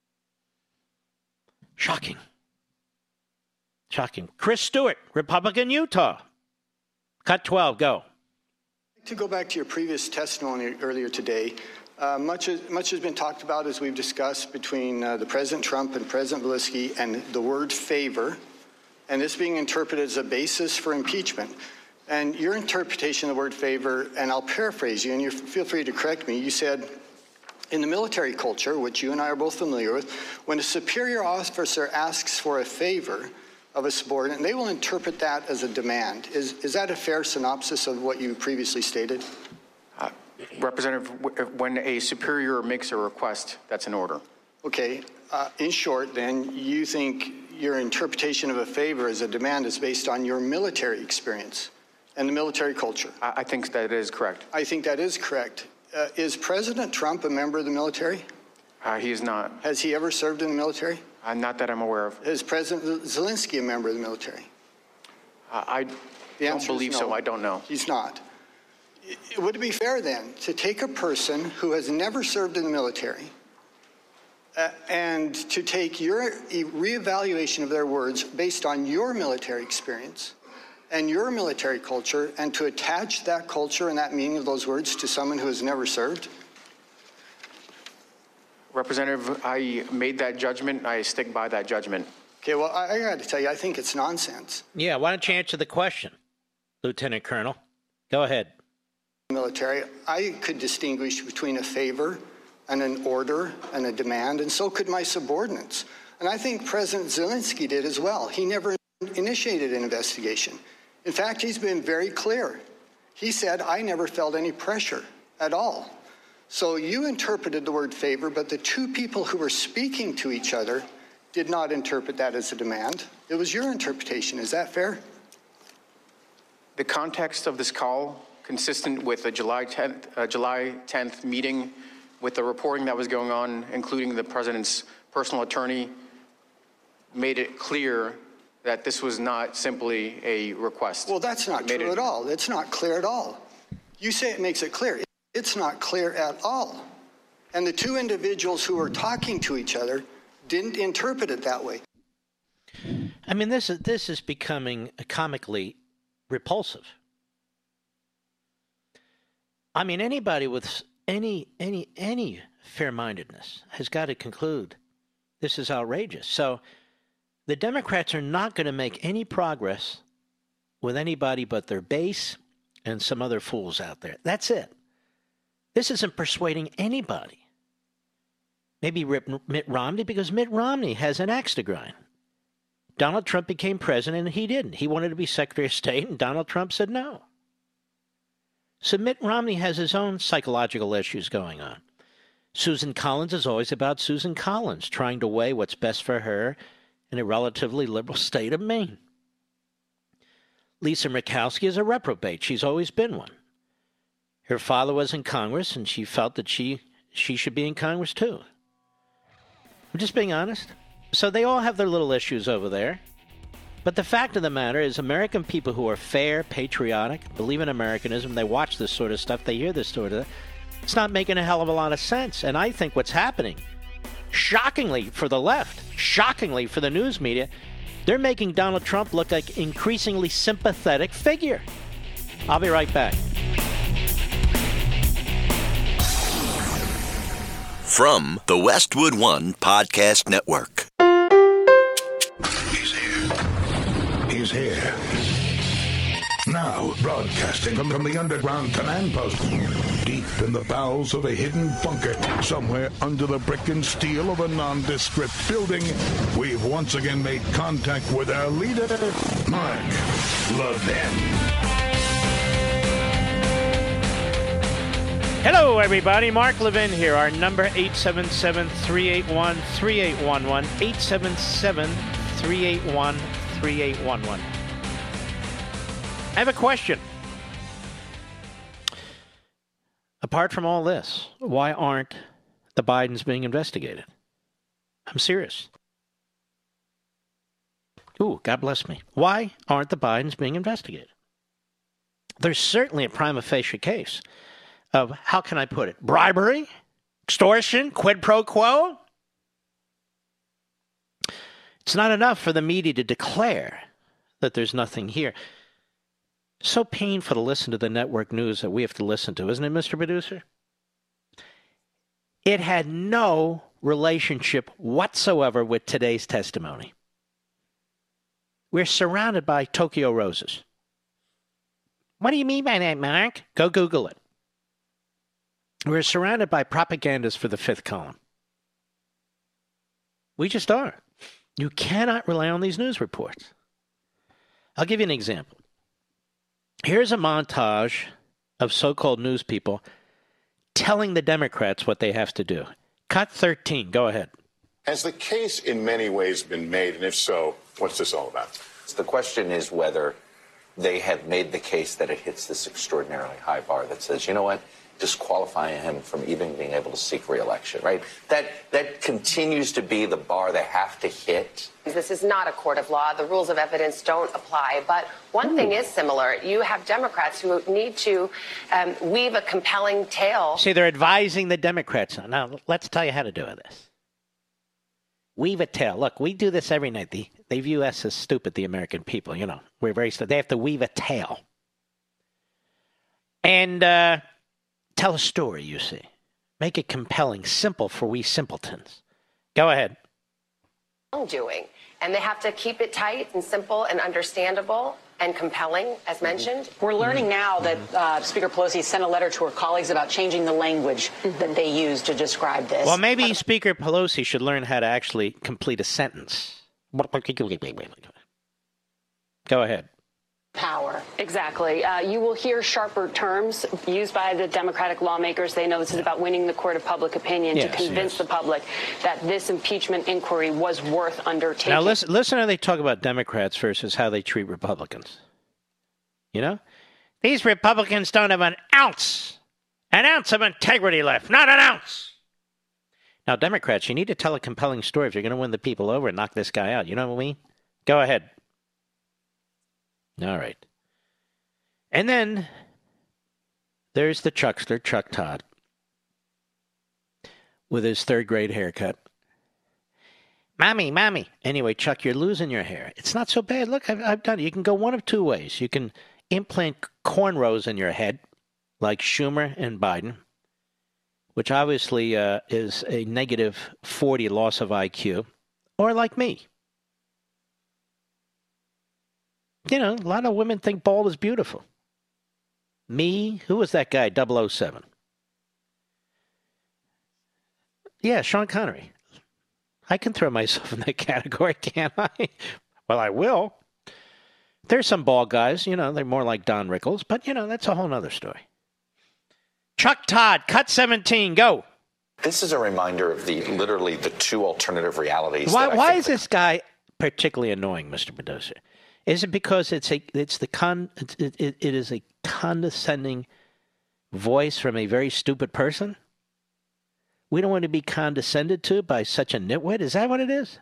Shocking. Shocking. Chris Stewart, Republican, Utah. Cut twelve, go. To go back to your previous testimony earlier today, uh, much, has, much has been talked about, as we've discussed, between uh, the President Trump and President Bielski and the word favor, and this being interpreted as a basis for impeachment. And your interpretation of the word favor, and I'll paraphrase you, and you feel free to correct me, you said, in the military culture, which you and I are both familiar with, when a superior officer asks for a favor of a subordinate, they will interpret that as a demand. Is, is that a fair synopsis of what you previously stated? Uh, Representative, when a superior makes a request, that's an order. Okay. Uh, in short, then, you think your interpretation of a favor as a demand is based on your military experience and the military culture? I, I think that is correct. I think that is correct. Uh, is President Trump a member of the military? Uh, he is not. Has he ever served in the military? Uh, not that I'm aware of. Is President Zelensky a member of the military? Uh, I the don't believe no. so. I don't know. He's not. It, would it be fair, then, to take a person who has never served in the military uh, and to take your reevaluation of their words based on your military experience and your military culture, and to attach that culture and that meaning of those words to someone who has never served? Representative, I made that judgment. I stick by that judgment. Okay, well, I, I got to tell you, I think it's nonsense. Yeah, why don't you answer the question, Lieutenant Colonel? Go ahead. Military, I could distinguish between a favor and an order and a demand, and so could my subordinates. And I think President Zelensky did as well. He never initiated an investigation. In fact, he's been very clear. He said, I never felt any pressure at all. So you interpreted the word favor, but the two people who were speaking to each other did not interpret that as a demand. It was your interpretation. Is that fair? The context of this call, consistent with the July tenth, uh, July tenth meeting, with the reporting that was going on, including the president's personal attorney, made it clear that this was not simply a request. Well, that's not true it, at all. It's not clear at all. You say it makes it clear. It's not clear at all. And the two individuals who were talking to each other didn't interpret it that way. I mean, this is this is becoming comically repulsive. I mean, anybody with any any any fair-mindedness has got to conclude this is outrageous. So the Democrats are not going to make any progress with anybody but their base and some other fools out there. That's it. This isn't persuading anybody. Maybe Mitt Romney, because Mitt Romney has an axe to grind. Donald Trump became president, and he didn't. He wanted to be Secretary of State, and Donald Trump said no. So Mitt Romney has his own psychological issues going on. Susan Collins is always about Susan Collins, trying to weigh what's best for her in a relatively liberal state of Maine. Lisa Murkowski is a reprobate. She's always been one. Her father was in Congress, and she felt that she she should be in Congress too. I'm just being honest. So they all have their little issues over there. But the fact of the matter is American people who are fair, patriotic, believe in Americanism, they watch this sort of stuff, they hear this sort of stuff, it's not making a hell of a lot of sense. And I think what's happening, shockingly for the left, shockingly for the news media, they're making Donald Trump look like an increasingly sympathetic figure. I'll be right back. From the Westwood One Podcast Network. He's here. He's here. Now, broadcasting from, from the underground command post, deep in the bowels of a hidden bunker, somewhere under the brick and steel of a nondescript building, we've once again made contact with our leader, Mark Levin. Hello, everybody. Mark Levin here. Our number, eight seven seven, three eight one, three eight one one, eight seven seven, three eight one, three eight one one. I have a question. Apart from all this, why aren't the Bidens being investigated? I'm serious. Ooh, God bless me. Why aren't the Bidens being investigated? There's certainly a prima facie case of, how can I put it, bribery, extortion, quid pro quo. It's not enough for the media to declare that there's nothing here. So painful to listen to the network news that we have to listen to, isn't it, Mister Producer? It had no relationship whatsoever with today's testimony. We're surrounded by Tokyo roses. What do you mean by that, Mark? Go Google it. We're surrounded by propagandists for the fifth column. We just are. You cannot rely on these news reports. I'll give you an example. Here's a montage of so-called news people telling the Democrats what they have to do. Cut thirteen. Go ahead. Has the case in many ways been made? And if so, what's this all about? The question is whether they have made the case that it hits this extraordinarily high bar that says, you know what, disqualifying him from even being able to seek re-election, right? That that continues to be the bar they have to hit. This is not a court of law. The rules of evidence don't apply. But one Ooh. thing is similar. You have Democrats who need to um, weave a compelling tale. See, they're advising the Democrats. Now, let's tell you how to do this. Weave a tale. Look, we do this every night. They, they view us as stupid, the American people. You know, we're very stupid. They have to weave a tale. And, uh... tell a story, you see. Make it compelling, simple for we simpletons. Go ahead. Doing. And they have to keep it tight and simple and understandable and compelling, as mentioned. We're learning now that uh, Speaker Pelosi sent a letter to her colleagues about changing the language mm-hmm. that they use to describe this. Well, maybe Speaker Pelosi should learn how to actually complete a sentence. Go ahead. Power. Exactly. Uh, you will hear sharper terms used by the Democratic lawmakers. They know this is about winning the court of public opinion yes, to convince yes. the public that this impeachment inquiry was worth undertaking. Now, listen, listen how they talk about Democrats versus how they treat Republicans. You know? These Republicans don't have an ounce, an ounce of integrity left. Not an ounce. Now, Democrats, you need to tell a compelling story if you're going to win the people over and knock this guy out. You know what I mean? Go ahead. All right. And then there's the Chuckster, Chuck Todd, with his third grade haircut. Mommy, mommy. Anyway, Chuck, you're losing your hair. It's not so bad. Look, I've, I've done it. You can go one of two ways. You can implant cornrows in your head, like Schumer and Biden, which obviously uh, is a negative forty loss of I Q, or like me. You know, a lot of women think bald is beautiful. Me? Who was that guy, double oh seven? Yeah, Sean Connery. I can throw myself in that category, can't I? Well, I will. There's some bald guys, you know, they're more like Don Rickles, but, you know, that's a whole other story. Chuck Todd, cut seventeen, go. This is a reminder of the literally the two alternative realities. Why, that I why think is this guy particularly annoying, Mister Mendoza? Is it because it's a it's the con it, it, it is a condescending voice from a very stupid person? We don't want to be condescended to by such a nitwit? Is that what it is?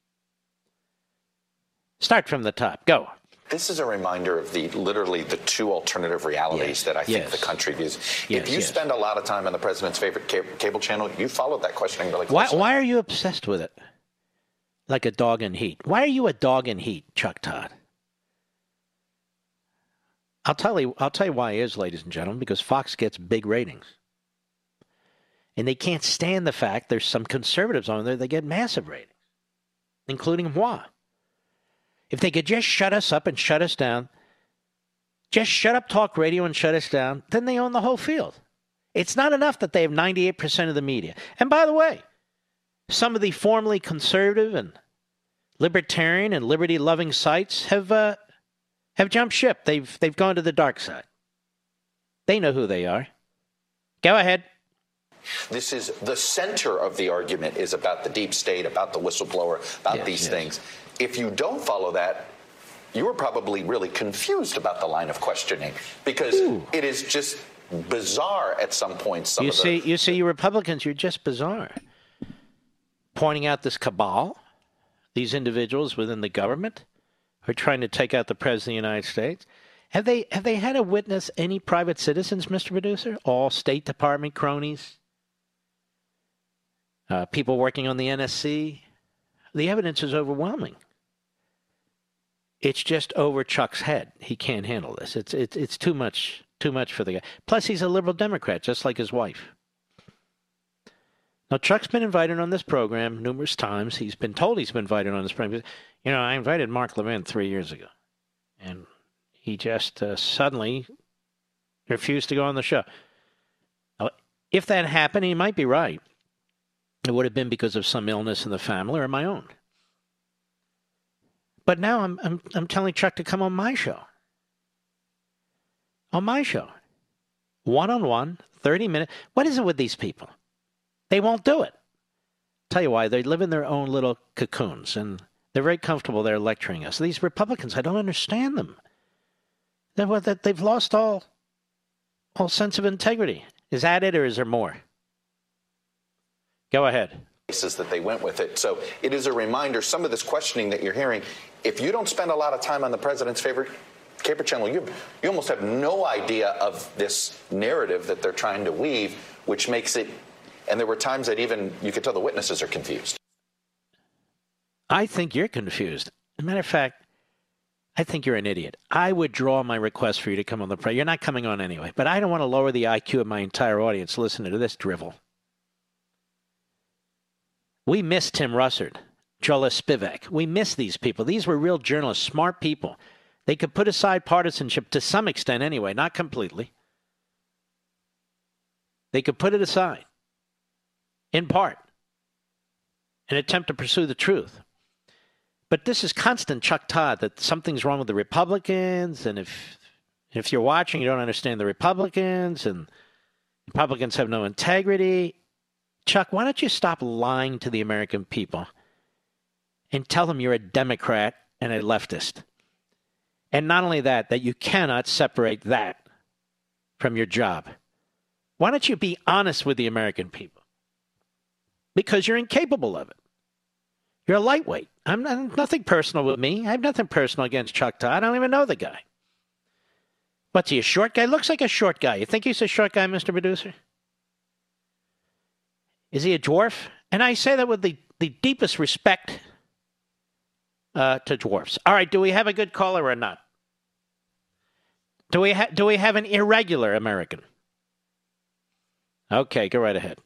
Start from the top. Go. This is a reminder of the literally the two alternative realities yes. that I think yes. the country views. Yes, if you yes. spend a lot of time on the president's favorite cable channel, you followed that questioning really Why, closely. why are you obsessed with it? Like a dog in heat. Why are you a dog in heat, Chuck Todd? I'll tell you I'll tell you why he is, ladies and gentlemen, because Fox gets big ratings. And they can't stand the fact there's some conservatives on there that get massive ratings, including moi. If they could just shut us up and shut us down, just shut up talk radio and shut us down, then they own the whole field. It's not enough that they have ninety-eight percent of the media. And by the way, some of the formerly conservative and libertarian and liberty-loving sites have uh, have jumped ship. They've they've gone to the dark side. They know who they are. Go ahead. This is the center of the argument is about the deep state, about the whistleblower, about yes, these yes. things. If you don't follow that, you were probably really confused about the line of questioning because Ooh. It is just bizarre at some points. Some you of the, see, you see, you Republicans, you're just bizarre. Pointing out this cabal, these individuals within the government who are trying to take out the President of the United States. Have they have they had to witness any private citizens, Mister Producer? All State Department cronies? Uh, people working on the N S C? The evidence is overwhelming. It's just over Chuck's head. He can't handle this. It's it's it's too much too much for the guy. Plus, he's a liberal Democrat, just like his wife. Now, Chuck's been invited on this program numerous times. He's been told he's been invited on this program. You know, I invited Mark Levin three years ago, and he just uh, suddenly refused to go on the show. Now, if that happened, he might be right. It would have been because of some illness in the family or my own. But now I'm I'm I'm telling Chuck to come on my show. On my show. One-on-one, thirty minutes. What is it with these people? They won't do it. Tell you why. They live in their own little cocoons, and they're very comfortable there lecturing us. These Republicans, I don't understand them. They're, they've lost all, all sense of integrity. Is that it, or is there more? Go ahead. That they went with it. So it is a reminder, some of this questioning that you're hearing, if you don't spend a lot of time on the president's favorite cable channel, you, you almost have no idea of this narrative that they're trying to weave, which makes it, and there were times that even you could tell the witnesses are confused. I think you're confused. As a matter of fact, I think you're an idiot. I withdraw my request for you to come on the program. You're not coming on anyway, but I don't want to lower the I Q of my entire audience listening to this drivel. We miss Tim Russert, Joel Spivak. We miss these people. These were real journalists, smart people. They could put aside partisanship to some extent anyway, not completely. They could put it aside, in part, and attempt to pursue the truth. But this is constant Chuck Todd, that something's wrong with the Republicans, and if if you're watching, you don't understand the Republicans, and Republicans have no integrity. Chuck, why don't you stop lying to the American people and tell them you're a Democrat and a leftist? And not only that, that you cannot separate that from your job. Why don't you be honest with the American people? because you're incapable of it. You're a lightweight. I'm not, nothing personal with me. I have nothing personal against Chuck Todd. I don't even know the guy. What's he, a short guy? Looks like a short guy. You think he's a short guy, Mister Producer? Is he a dwarf? And I say that with the, the deepest respect uh, to dwarfs. All right, do we have a good caller or not? Do we, ha- do we have an irregular American? Okay, go right ahead.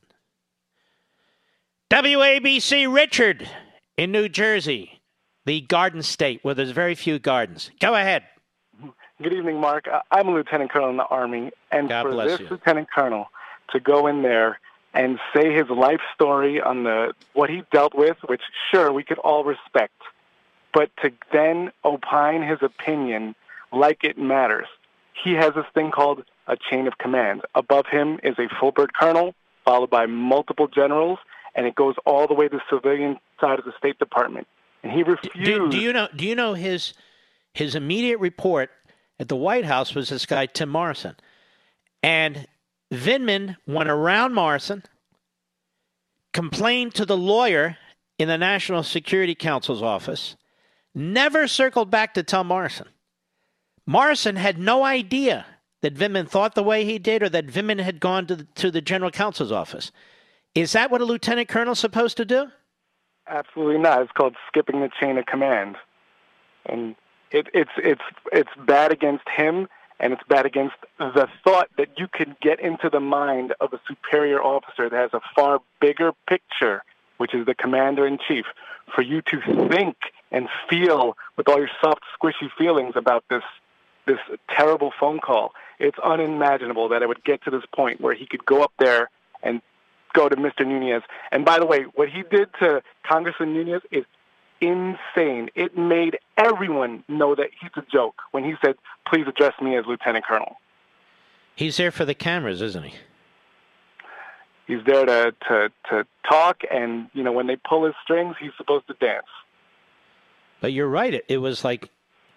W A B C Richard in New Jersey, the Garden State, where there's very few gardens. Go ahead. Good evening, Mark. I'm a lieutenant colonel in the Army, and God for bless this you. lieutenant colonel to go in there and say his life story on the what he dealt with, which, sure, we could all respect, but to then opine his opinion like it matters. He has this thing called a chain of command. Above him is a full-bird colonel, followed by multiple generals, and it goes all the way to the civilian side of the State Department. And he refused. Do, do you know? Do you know his his immediate report at the White House was this guy Tim Morrison, and Vindman went around Morrison, complained to the lawyer in the National Security Council's office, never circled back to tell Morrison. Morrison had no idea that Vindman thought the way he did, or that Vindman had gone to the, to the General Counsel's office. Is that what a lieutenant colonel's supposed to do? Absolutely not. It's called skipping the chain of command, and it, it's it's it's bad against him, and it's bad against the thought that you could get into the mind of a superior officer that has a far bigger picture, which is the commander-in-chief, for you to think and feel with all your soft, squishy feelings about this this terrible phone call. It's unimaginable that it would get to this point where he could go up there and go to Mister Nunes. And by the way, what he did to Congressman Nunes is insane. It made everyone know that he's a joke when he said, please address me as Lieutenant Colonel. He's there for the cameras, isn't he? He's there to, to, to talk, and, you know, when they pull his strings, he's supposed to dance. But you're right. It, it was like,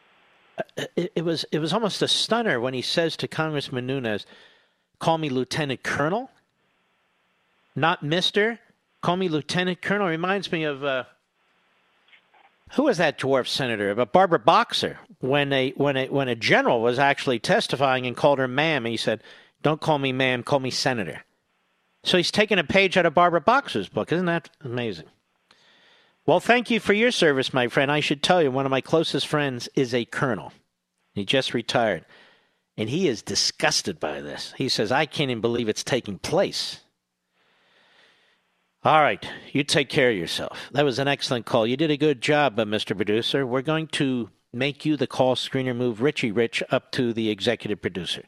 it, it was it was almost a stunner when he says to Congressman Nunes, call me Lieutenant Colonel, not Mister Call me Lieutenant Colonel. Reminds me of, uh, who was that dwarf senator? But Barbara Boxer, when a, when, a, when a general was actually testifying and called her ma'am, he said, don't call me ma'am, call me senator. So he's taking a page out of Barbara Boxer's book. Isn't that amazing? Well, thank you for your service, my friend. I should tell you, one of my closest friends is a colonel. He just retired. And he is disgusted by this. He says, I can't even believe it's taking place. All right, you take care of yourself. That was an excellent call. You did a good job, uh, Mister Producer. We're going to make you the call screener, move Richie Rich up to the executive producer.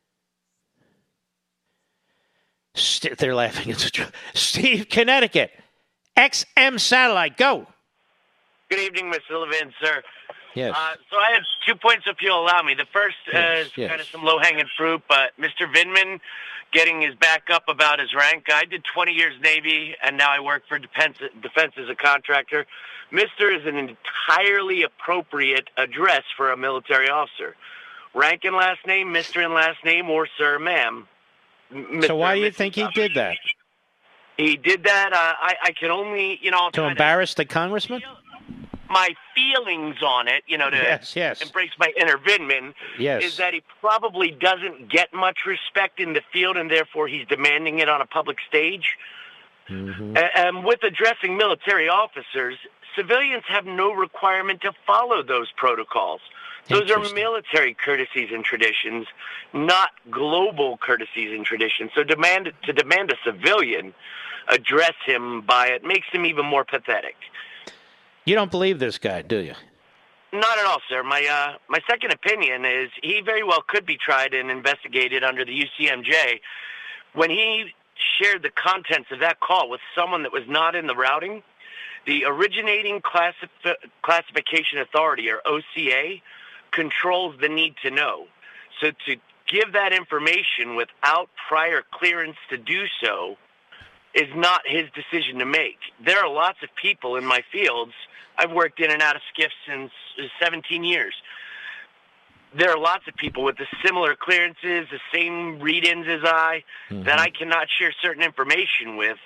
St- they're laughing. It's a joke. Steve, Connecticut. X M Satellite, go. Good evening, Mister Levin, sir. Yes. Uh, so I have two points, if you'll allow me. The first uh, yes, is yes. kind of some low-hanging fruit, but Mister Vindman getting his back up about his rank. I did twenty years Navy, and now I work for Defense, defense as a contractor. Mister is an entirely appropriate address for a military officer. Rank and last name, Mister and last name, or sir, ma'am. Mister So why do you think he did that? He did that. Uh, I, I can only, you know... To embarrass the congressman? My feelings on it, you know, to yes, yes. embrace my inner Vindman, yes. is that he probably doesn't get much respect in the field, and therefore he's demanding it on a public stage. Mm-hmm. And, and with addressing military officers, civilians have no requirement to follow those protocols. Those are military courtesies and traditions, not global courtesies and traditions. So demand to demand a civilian address him by it makes him even more pathetic. You don't believe this guy, do you? Not at all, sir. My uh, my second opinion is he very well could be tried and investigated under the U C M J. When he shared the contents of that call with someone that was not in the routing, the Originating Classif- Classification Authority, or O C A, controls the need to know. So to give that information without prior clearance to do so is not his decision to make. There are lots of people in my fields. I've worked in and out of SCIF since seventeen years. There are lots of people with the similar clearances, the same read-ins as I, mm-hmm. that I cannot share certain information with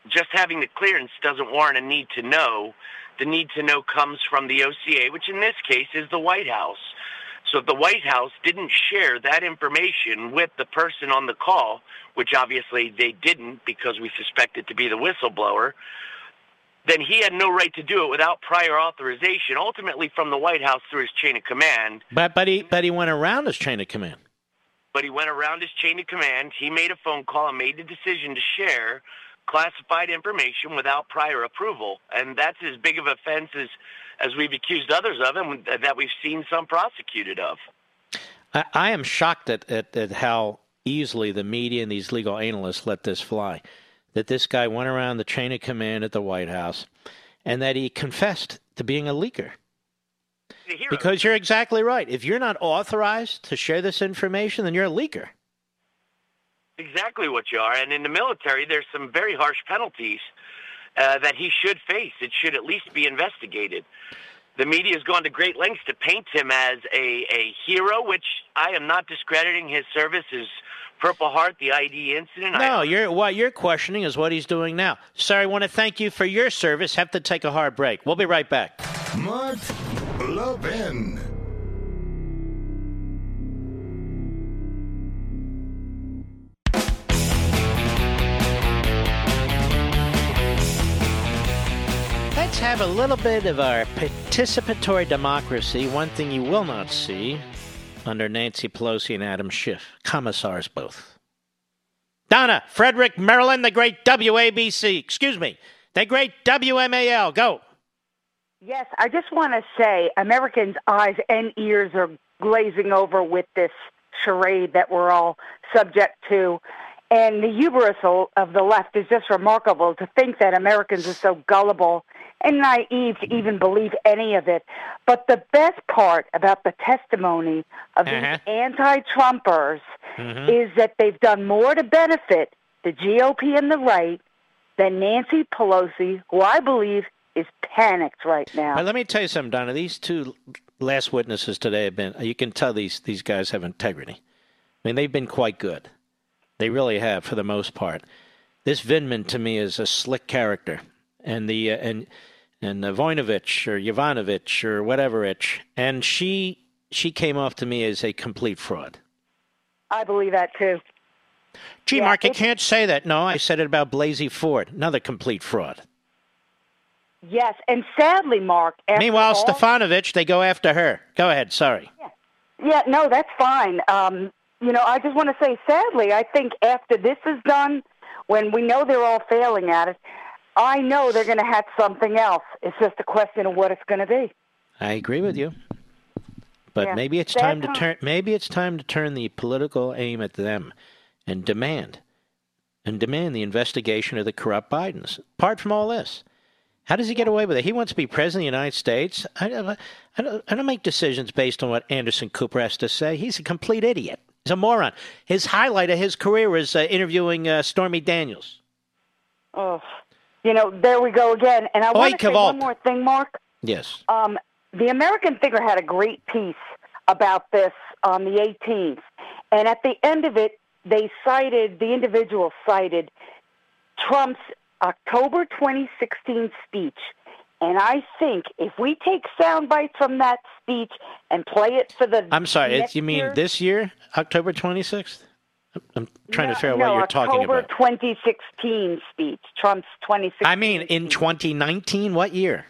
just having the clearance doesn't warrant a need to know. The need to know comes from the O C A, which in this case is the White House. So if the White House didn't share that information with the person on the call, which obviously they didn't because we suspect it to be the whistleblower, then he had no right to do it without prior authorization, ultimately from the White House through his chain of command. But but he but he went around his chain of command. But he went around his chain of command. He made a phone call and made the decision to share classified information without prior approval. And that's as big of an offense as, as we've accused others of and that we've seen some prosecuted of. I, I am shocked at, at, at how easily the media and these legal analysts let this fly, that this guy went around the chain of command at the White House and that he confessed to being a leaker. Because you're exactly right. If you're not authorized to share this information, then you're a leaker. Exactly what you are. And in the military, there's some very harsh penalties uh, that he should face. It should at least be investigated. The media has gone to great lengths to paint him as a, a hero, which I am not discrediting his service as Purple Heart, the I D incident. No, I, you're, what you're questioning is what he's doing now. Sir, I want to thank you for your service. Have to take a hard break. We'll be right back. Mark Levin. Let's have a little bit of our participatory democracy. One thing you will not see under Nancy Pelosi and Adam Schiff. Commissars both. Donna, Frederick, Maryland, the great W A B C. Excuse me, the great W M A L. Go. Yes, I just want to say Americans' eyes and ears are glazing over with this charade that we're all subject to. And the hubris of the left is just remarkable to think that Americans are so gullible and naive to even believe any of it. But the best part about the testimony of uh-huh. these anti-Trumpers mm-hmm. is that they've done more to benefit the G O P and the right than Nancy Pelosi, who I believe is panicked right now. But let me tell you something, Donna. These two last witnesses today have been, you can tell these, these guys have integrity. I mean, they've been quite good. They really have, for the most part. This Vindman, to me, is a slick character. And the uh, and and uh, Voinovich or Yovanovich or whatever itch, and she she came off to me as a complete fraud. I believe that too. Gee, yeah, Mark, I can't say that. No, I said it about Blasey Ford, another complete fraud. Yes, and sadly, Mark. Meanwhile, all, Stefanovich, they go after her. Go ahead. Sorry. Yeah, yeah no, that's fine. Um, you know, I just want to say, sadly, I think after this is done, when we know they're all failing at it, I know they're going to have something else. It's just a question of what it's going to be. I agree with you. But yeah, maybe it's time to turn maybe it's time to turn the political aim at them and demand and demand the investigation of the corrupt Bidens. Apart from all this, how does he get away with it? He wants to be president of the United States. I, I, don't, I don't make decisions based on what Anderson Cooper has to say. He's a complete idiot. He's a moron. His highlight of his career was uh, interviewing uh, Stormy Daniels. Oh, you know, there we go again. And I want to say one more thing, Mark. Yes. Um, the American Thinker had a great piece about this on the eighteenth. And at the end of it, they cited, the individual cited Trump's October twenty sixteen speech. And I think if we take sound bites from that speech and play it for the I'm sorry, next you mean year, this year, October twenty-sixth? I'm trying no, to figure out no, what you're October talking about. October twenty sixteen speech, Trump's twenty sixteen I mean, in twenty nineteen, what year?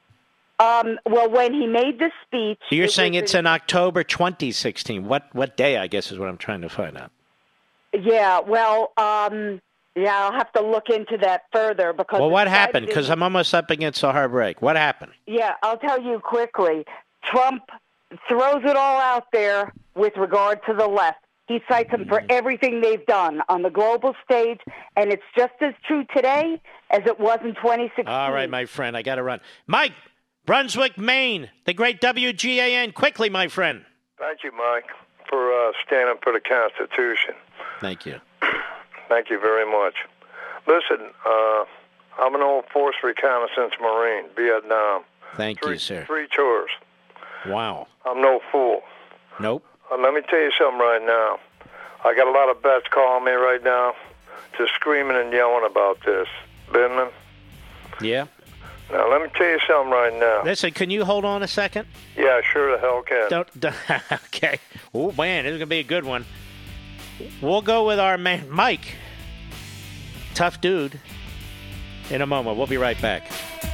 Um, well, when he made the speech... So you're it saying it's in, in October twenty sixteen. What what day, I guess, is what I'm trying to find out. Yeah, well, um, yeah, I'll have to look into that further. because. Well, what happened? Because I'm almost up against a hard break. What happened? Yeah, I'll tell you quickly. Trump throws it all out there with regard to the left. He cites them for everything they've done on the global stage, and it's just as true today as it was in twenty sixteen. All right, my friend, I got to run. Mike, Brunswick, Maine, the great W G A N. Quickly, my friend. Thank you, Mike, for uh, standing for the Constitution. Thank you. Thank you very much. Listen, uh, I'm an old Force Reconnaissance Marine, Vietnam. Thank three, you, sir. Three tours. Wow. I'm no fool. Nope. Uh, let me tell you something right now. I got a lot of vets calling me right now, just screaming and yelling about this. Benman. Yeah. Now, let me tell you something right now. Listen, can you hold on a second? Yeah, sure the hell can. Don't, don't okay. Oh, man, this is going to be a good one. We'll go with our man, Mike. Tough dude. In a moment. We'll be right back.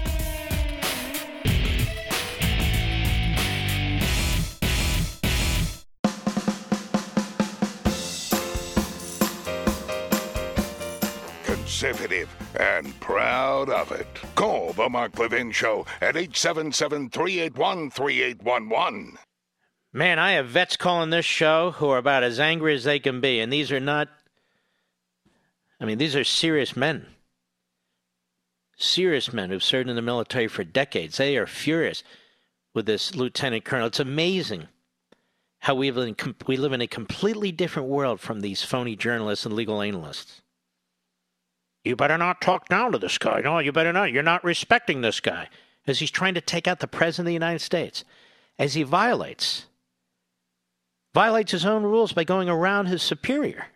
Conservative and proud of it. Call the Mark Levin Show at eight seven seven, three eight one, three eight one one. Man, I have vets calling this show who are about as angry as they can be, and these are not, I mean, these are serious men. Serious men who've served in the military for decades. They are furious with this lieutenant colonel. It's amazing how we live in, we live in a completely different world from these phony journalists and legal analysts. You better not talk down to this guy. No, you better not. You're not respecting this guy. As he's trying to take out the President of the United States. As he violates, violates his own rules by going around his superior.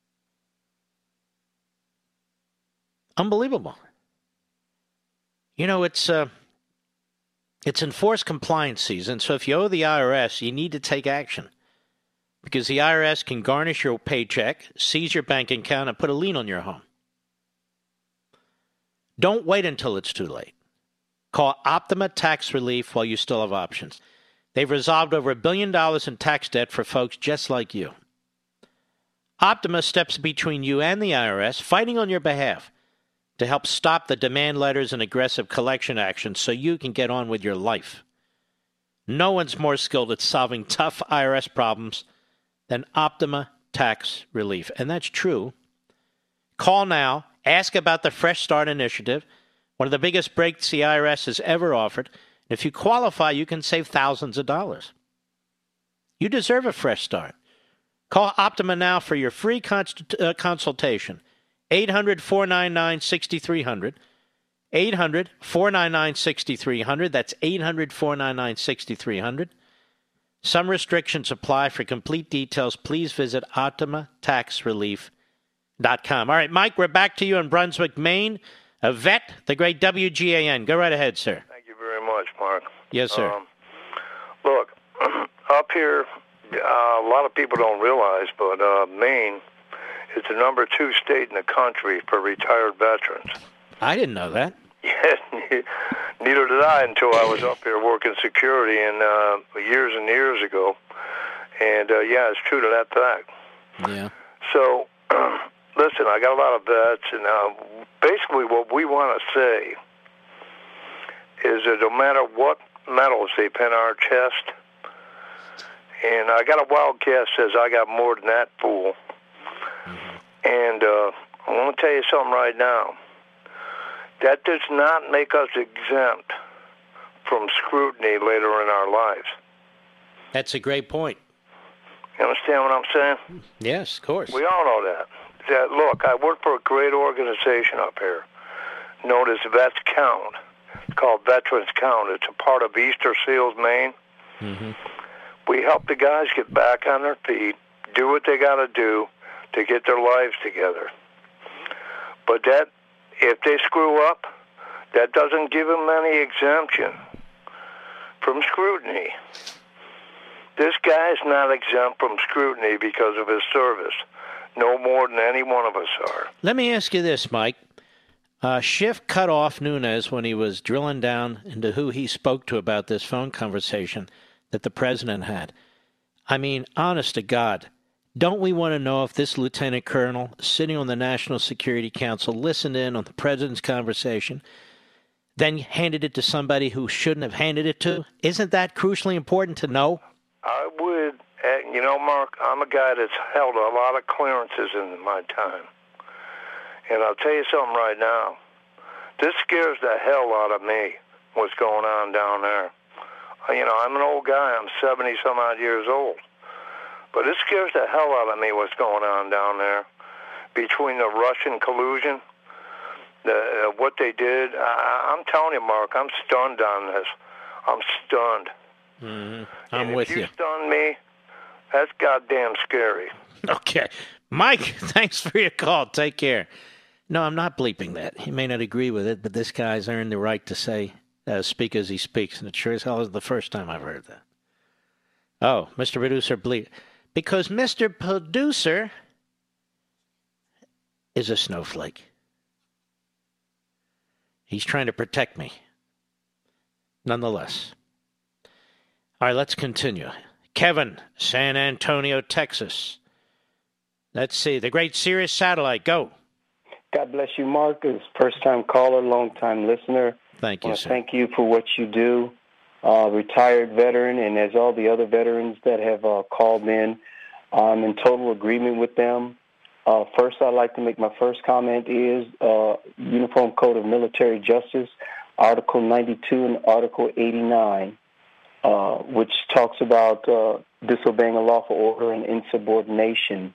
Unbelievable. You know, it's uh, it's enforced compliance season, so if you owe the I R S, you need to take action. Because the I R S can garnish your paycheck, seize your bank account, and put a lien on your home. Don't wait until it's too late. Call Optima Tax Relief while you still have options. They've resolved over a billion dollars in tax debt for folks just like you. Optima steps between you and the I R S, fighting on your behalf to help stop the demand letters and aggressive collection actions so you can get on with your life. No one's more skilled at solving tough I R S problems than Optima Tax Relief. And that's true. Call now. Ask about the Fresh Start Initiative, one of the biggest breaks the I R S has ever offered. And if you qualify, you can save thousands of dollars. You deserve a fresh start. Call Optima now for your free const- uh, consultation. eight hundred, four nine nine, six three zero zero. eight hundred, four nine nine, six three zero zero. That's eight hundred, four nine nine, six three zero zero. Some restrictions apply. For complete details, please visit Optima Tax Relief. Dot com. All right, Mike, we're back to you in Brunswick, Maine. A vet, the great W G A N. Go right ahead, sir. Thank you very much, Mark. Yes, sir. Um, look, up here, uh, a lot of people don't realize, but uh, Maine is the number two state in the country for retired veterans. I didn't know that. Yes, neither did I until I was up here working security and uh, years and years ago. And, uh, yeah, it's true to that fact. Yeah. So... Listen, I got a lot of vets, and uh, basically what we want to say is that no matter what medals they pin on our chest, and I got a wild guess says I got more than that fool. Mm-hmm. And uh, I want to tell you something right now. That does not make us exempt from scrutiny later in our lives. That's a great point. You understand what I'm saying? Yes, of course. We all know that. That, look, I work for a great organization up here known as Vets Count. It's called Veterans Count. It's a part of Easter Seals, Maine. Mm-hmm. We help the guys get back on their feet, do what they got to do to get their lives together. But that, if they screw up, that doesn't give them any exemption from scrutiny. This guy is not exempt from scrutiny because of his service. No more than any one of us are. Let me ask you this, Mike. Uh, Schiff cut off Nunes when he was drilling down into who he spoke to about this phone conversation that the president had. I mean, honest to God, don't we want to know if this lieutenant colonel sitting on the National Security Council listened in on the president's conversation, then handed it to somebody who shouldn't have handed it to? Isn't that crucially important to know? I would. You know, Mark, I'm a guy that's held a lot of clearances in my time. And I'll tell you something right now. This scares the hell out of me, what's going on down there. You know, I'm an old guy. I'm seventy-some-odd years old. But it scares the hell out of me what's going on down there. Between the Russian collusion, the uh, what they did, I, I'm telling you, Mark, I'm stunned on this. I'm stunned. Mm-hmm. I'm and with if you. you. Stun me, that's goddamn scary. Okay. Mike, thanks for your call. Take care. No, I'm not bleeping that. He may not agree with it, but this guy's earned the right to say, uh, speak as he speaks, and it sure as hell is the first time I've heard that. Oh, Mister Producer bleep. Because Mister Producer is a snowflake. He's trying to protect me. Nonetheless. All right, let's continue. Kevin, San Antonio, Texas. Let's see. The great Sirius Satellite. Go. God bless you, Mark. As first-time caller, long-time listener. Thank you, sir. Thank you for what you do. Uh, retired veteran, and as all the other veterans that have uh, called in, I'm in total agreement with them. Uh, first, I'd like to make my first comment is uh, Uniform Code of Military Justice, Article ninety-two and Article eighty-nine, uh, which talks about uh, disobeying a lawful order and insubordination.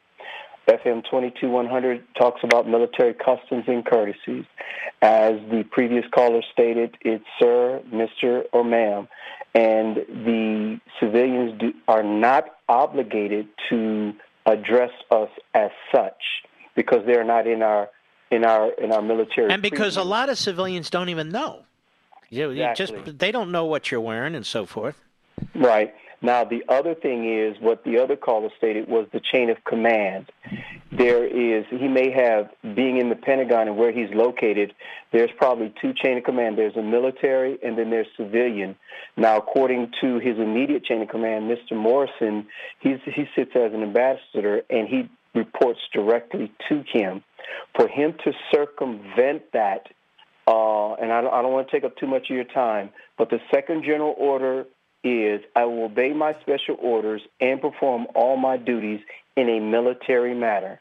F M twenty-two one hundred talks about military customs and courtesies. As the previous caller stated, it's sir, mister, or ma'am. And the civilians do, are not obligated to address us as such because they're not in our in our in our military. And because a lot of civilians don't even know. You, you Exactly. just they don't know what you're wearing and so forth. Right. Now, the other thing is what the other caller stated was the chain of command. There is, he may have, being in the Pentagon and where he's located, there's probably two chain of command. There's a military and then there's civilian. Now, according to his immediate chain of command, Mister Morrison, he's, he sits as an ambassador and he reports directly to him. For him to circumvent that, uh, and I don't, I don't want to take up too much of your time, but the second general order is I will obey my special orders and perform all my duties in a military manner.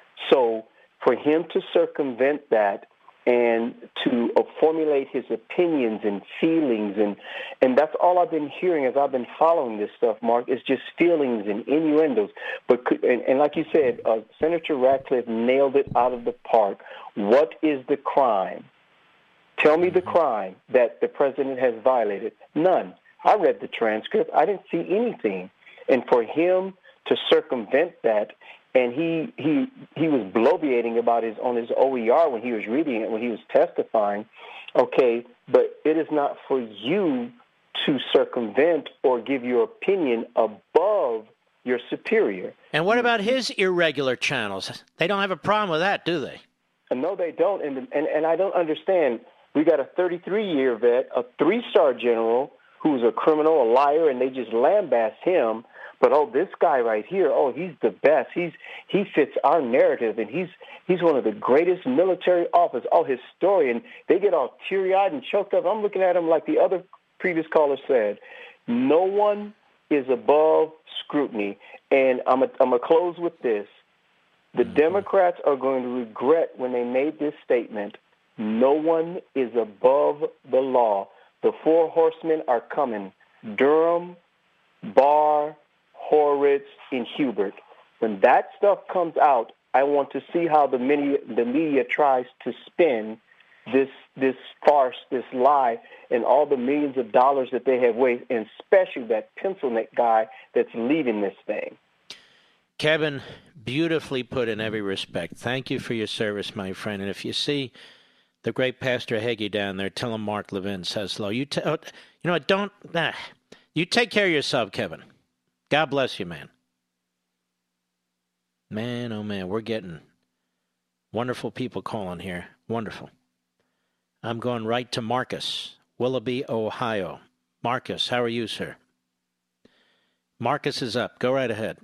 So for him to circumvent that and to uh, formulate his opinions and feelings, and, and that's all I've been hearing as I've been following this stuff, Mark, is just feelings and innuendos. But and, and like you said, uh, Senator Ratcliffe nailed it out of the park. What is the crime? Tell me the crime that the president has violated. None. I read the transcript. I didn't see anything. And for him to circumvent that, and he he he was bloviating about his on his O E R when he was reading it, when he was testifying. Okay, but it is not for you to circumvent or give your opinion above your superior. And what about his irregular channels? They don't have a problem with that, do they? No, they don't. And and, and I don't understand. We got a thirty-three-year vet, a three-star general, who's a criminal, a liar, and they just lambast him. But, oh, this guy right here, oh, he's the best. He's He fits our narrative, and he's he's one of the greatest military officers. Oh, historian. They get all teary-eyed and choked up. I'm looking at him like the other previous caller said. No one is above scrutiny. And I'm going I'm to close with this. The mm-hmm. Democrats are going to regret when they made this statement. No one is above the law. The four horsemen are coming. Durham, Barr, Horwitz, and Hubert. When that stuff comes out, I want to see how the media, the media tries to spin this this farce, this lie, and all the millions of dollars that they have wasted, and especially that pencil neck guy that's leading this thing. Kevin, beautifully put in every respect. Thank you for your service, my friend. And if you see the great Pastor Hagee down there, tell him Mark Levin says hello. You, t- you know what? Don't. Nah. You take care of yourself, Kevin. God bless you, man. Man, oh man, we're getting wonderful people calling here. Wonderful. I'm going right to Marcus, Willoughby, Ohio. Marcus, how are you, sir? Marcus is up. Go right ahead.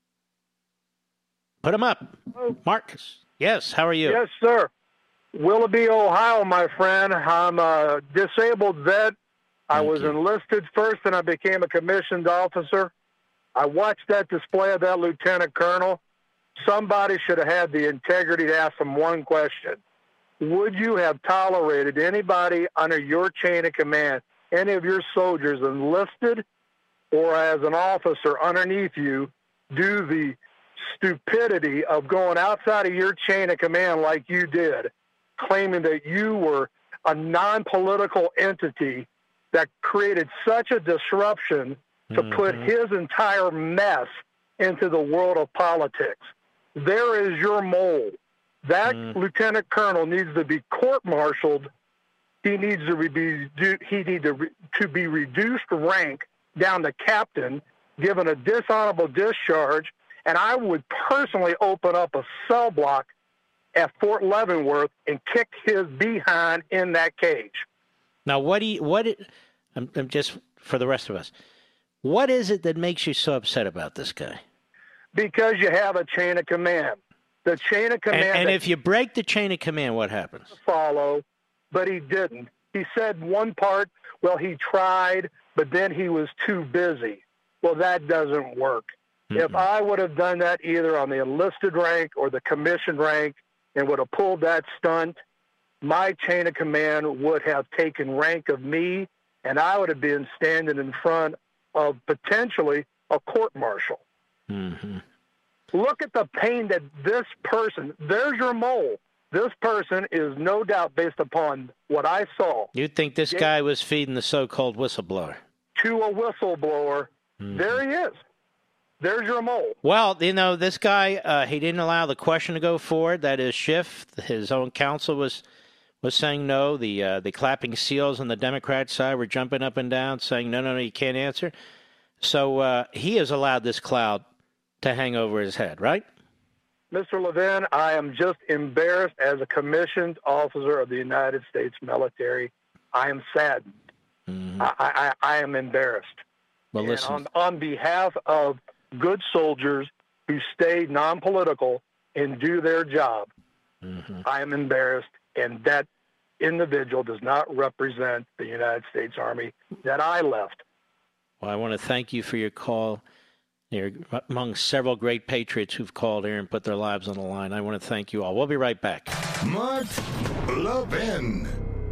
Put him up. Marcus. Yes, how are you? Yes, sir. Willoughby, Ohio, my friend. I'm a disabled vet. I Thank was you. enlisted first, and I became a commissioned officer. I watched that display of that lieutenant colonel. Somebody should have had the integrity to ask him one question. Would you have tolerated anybody under your chain of command, any of your soldiers enlisted or as an officer underneath you, do the stupidity of going outside of your chain of command like you did, claiming that you were a non-political entity that created such a disruption to mm-hmm. put his entire mess into the world of politics? There is your mole. That Mm. lieutenant colonel needs to be court-martialed. He needs to be he needs to, to be reduced rank down to captain, given a dishonorable discharge, and I would personally open up a cell block at Fort Leavenworth and kick his behind in that cage. Now, what do you, what? It, I'm, I'm just for the rest of us. What is it that makes you so upset about this guy? Because you have a chain of command. The chain of command. And, and that if you break the chain of command, what happens? Follow, but he didn't. He said one part, well, he tried, but then he was too busy. Well, that doesn't work. Mm-mm. If I would have done that either on the enlisted rank or the commissioned rank and would have pulled that stunt, my chain of command would have taken rank of me, and I would have been standing in front of potentially a court-martial. Mm-hmm. Look at the pain that this person, there's your mole. This person is no doubt, based upon what I saw, You think this guy was feeding the so-called whistleblower? to a whistleblower. Mm-hmm. There he is. There's your mole. Well, you know, this guy, uh, he didn't allow the question to go forward. That is Schiff. His own counsel was was saying no. The uh, the clapping seals on the Democrat side were jumping up and down, saying, no, no, no, you can't answer. So uh, he has allowed this cloud to hang over his head, right? Mister Levin, I am just embarrassed as a commissioned officer of the United States military. I am saddened. Mm-hmm. I, I, I am embarrassed. Well, and listen. on, on behalf of good soldiers who stay non-political and do their job, mm-hmm. I am embarrassed, and that individual does not represent the United States Army that I left. Well, I want to thank you for your call. You're among several great patriots who've called here and put their lives on the line. I want to thank you all. We'll be right back. Mark Levin.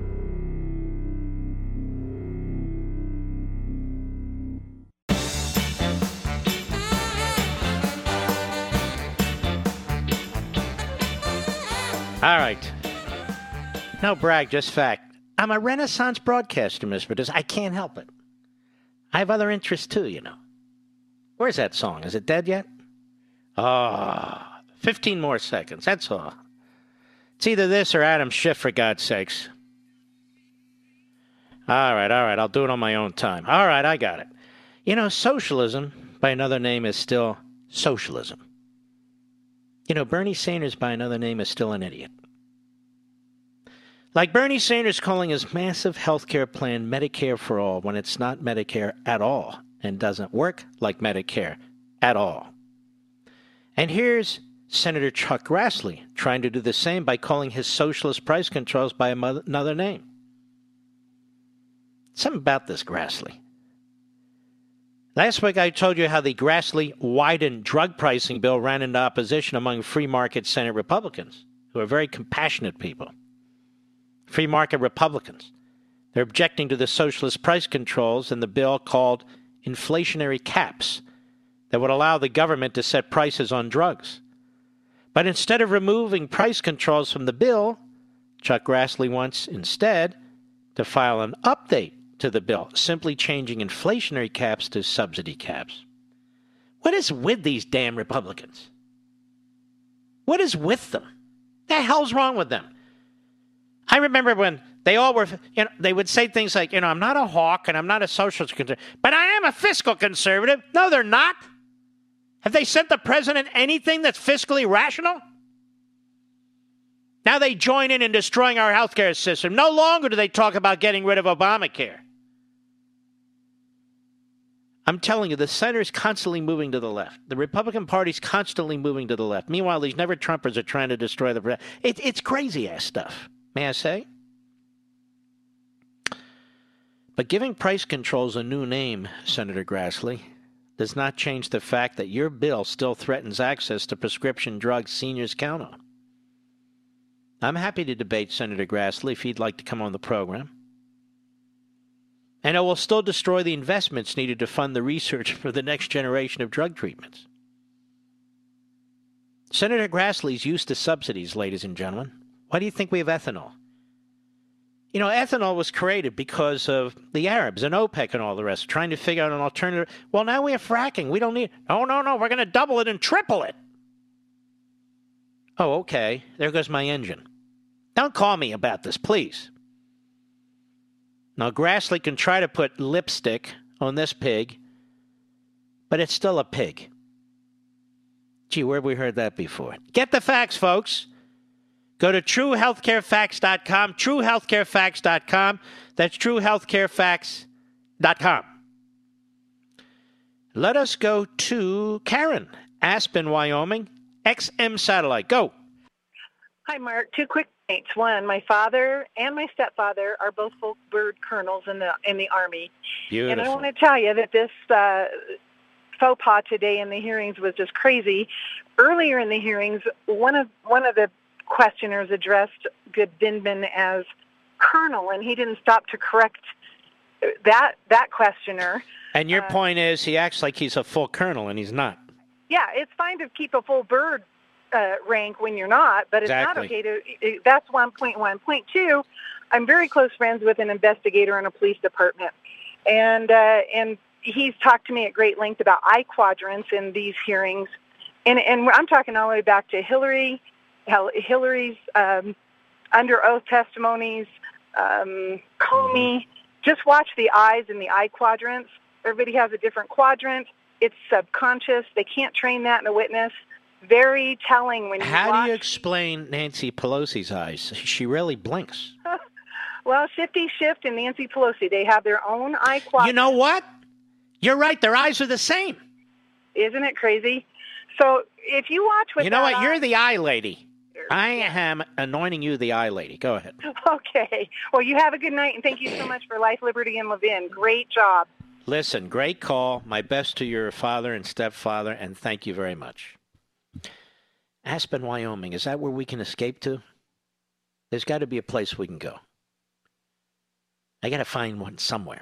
All right. No brag, just fact. I'm a Renaissance broadcaster, Mister Because I can't help it. I have other interests, too, you know. Where's that song? Is it dead yet? Ah, oh, fifteen more seconds. That's all. It's either this or Adam Schiff, for God's sakes. All right, all right. I'll do it on my own time. All right, I got it. You know, socialism, by another name, is still socialism. You know, Bernie Sanders, by another name, is still an idiot. Like Bernie Sanders calling his massive health care plan Medicare for all when it's not Medicare at all and doesn't work like Medicare at all. And here's Senator Chuck Grassley trying to do the same by calling his socialist price controls by another name. Something about this Grassley. Last week I told you how the Grassley-Wyden drug pricing bill ran into opposition among free market Senate Republicans, who are very compassionate people. Free market Republicans. They're objecting to the socialist price controls in the bill called inflationary caps that would allow the government to set prices on drugs. But instead of removing price controls from the bill, Chuck Grassley wants instead to file an update to the bill, simply changing inflationary caps to subsidy caps. What is with these damn Republicans? What is with them? The hell's wrong with them? I remember when they all were, you know, they would say things like, you know, I'm not a hawk and I'm not a socialist conservative, but I am a fiscal conservative. No, they're not. Have they sent the president anything that's fiscally rational? Now they join in in destroying our healthcare system. No longer do they talk about getting rid of Obamacare. I'm telling you, the center is constantly moving to the left. The Republican Party's constantly moving to the left. Meanwhile, these never-Trumpers are trying to destroy the president. It, it's crazy-ass stuff, may I say? But giving price controls a new name, Senator Grassley, does not change the fact that your bill still threatens access to prescription drugs seniors count on. I'm happy to debate Senator Grassley if he'd like to come on the program. And it will still destroy the investments needed to fund the research for the next generation of drug treatments. Senator Grassley's used to subsidies, ladies and gentlemen. Why do you think we have ethanol? You know, ethanol was created because of the Arabs and OPEC and all the rest, trying to figure out an alternative. Well, now we have fracking. We don't need... Oh, no, no, we're going to double it and triple it. Oh, okay. There goes my engine. Don't call me about this, please. Now, Grassley can try to put lipstick on this pig, but it's still a pig. Gee, where have we heard that before? Get the facts, folks. Go to true healthcare facts dot com, true healthcare facts dot com. That's true healthcare facts dot com. Let us go to Karen, Aspen, Wyoming, X M Satellite. Go. Hi, Mark. Two quick points. One, my father and my stepfather are both full bird colonels in the in the Army. Beautiful. And I want to tell you that this uh, faux pas today in the hearings was just crazy. Earlier in the hearings, one of one of the questioners addressed Good Vindman as colonel, and he didn't stop to correct that that questioner. And your uh, point is he acts like he's a full colonel, and he's not. Yeah, it's fine to keep a full bird uh, rank when you're not, but it's Exactly. not okay to. It, that's one point one. Point two, I'm very close friends with an investigator in a police department, and uh, and he's talked to me at great length about eye quadrants in these hearings, and and I'm talking all the way back to Hillary, Hillary's um, under oath testimonies, um, Comey. Just watch the eyes and the eye quadrants. Everybody has a different quadrant. It's subconscious. They can't train that in a witness. Very telling when you How watch. do you explain Nancy Pelosi's eyes? She really blinks. Well, Shifty Shift and Nancy Pelosi, they have their own eye quadrant. You know what? You're right. Their eyes are the same. Isn't it crazy? So if you watch with You know that what? You're eye- the eye lady. I am anointing you the eye lady. Go ahead. Okay. Well, you have a good night, and thank you so much for Life, Liberty, and Levin. Great job. Listen, great call. My best to your father and stepfather, and thank you very much. Aspen, Wyoming, is that where we can escape to? There's got to be a place we can go. I got to find one somewhere.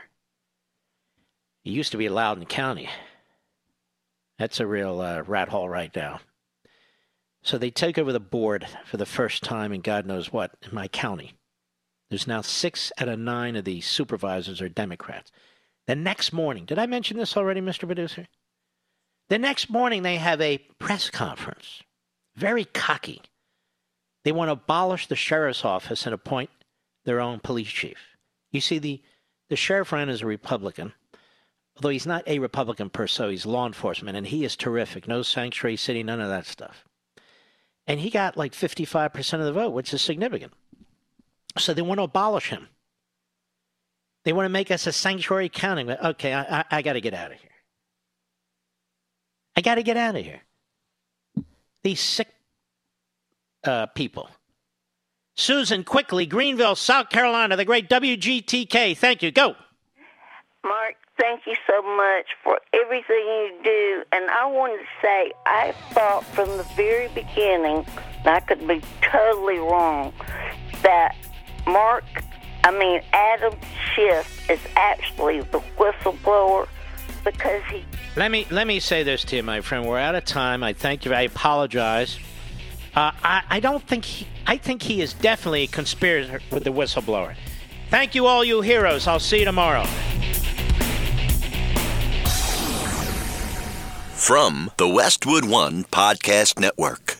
It used to be Loudoun County. That's a real uh, rat hole right now. So they take over the board for the first time in God knows what in my county. There's now six out of nine of the supervisors are Democrats. The next morning, did I mention this already, Mister Producer? The next morning they have a press conference. Very cocky. They want to abolish the sheriff's office and appoint their own police chief. You see, the, the sheriff ran as a Republican, although he's not a Republican per se, he's law enforcement, and he is terrific. No sanctuary city, none of that stuff. And he got like fifty-five percent of the vote, which is significant. So they want to abolish him. They want to make us a sanctuary county. Okay, I, I, I got to get out of here. I got to get out of here. These sick uh, people. Susan, quickly, Greenville, South Carolina, the great W G T K. Thank you. Go. Mark, thank you so much for everything you do. And I wanted to say, I thought from the very beginning, and I could be totally wrong, that Mark, I mean, Adam Schiff is actually the whistleblower because he... Let me let me say this to you, my friend. We're out of time. I thank you. I apologize. Uh, I, I don't think he... I think he is definitely a conspirator with the whistleblower. Thank you, all you heroes. I'll see you tomorrow. From the Westwood One Podcast Network.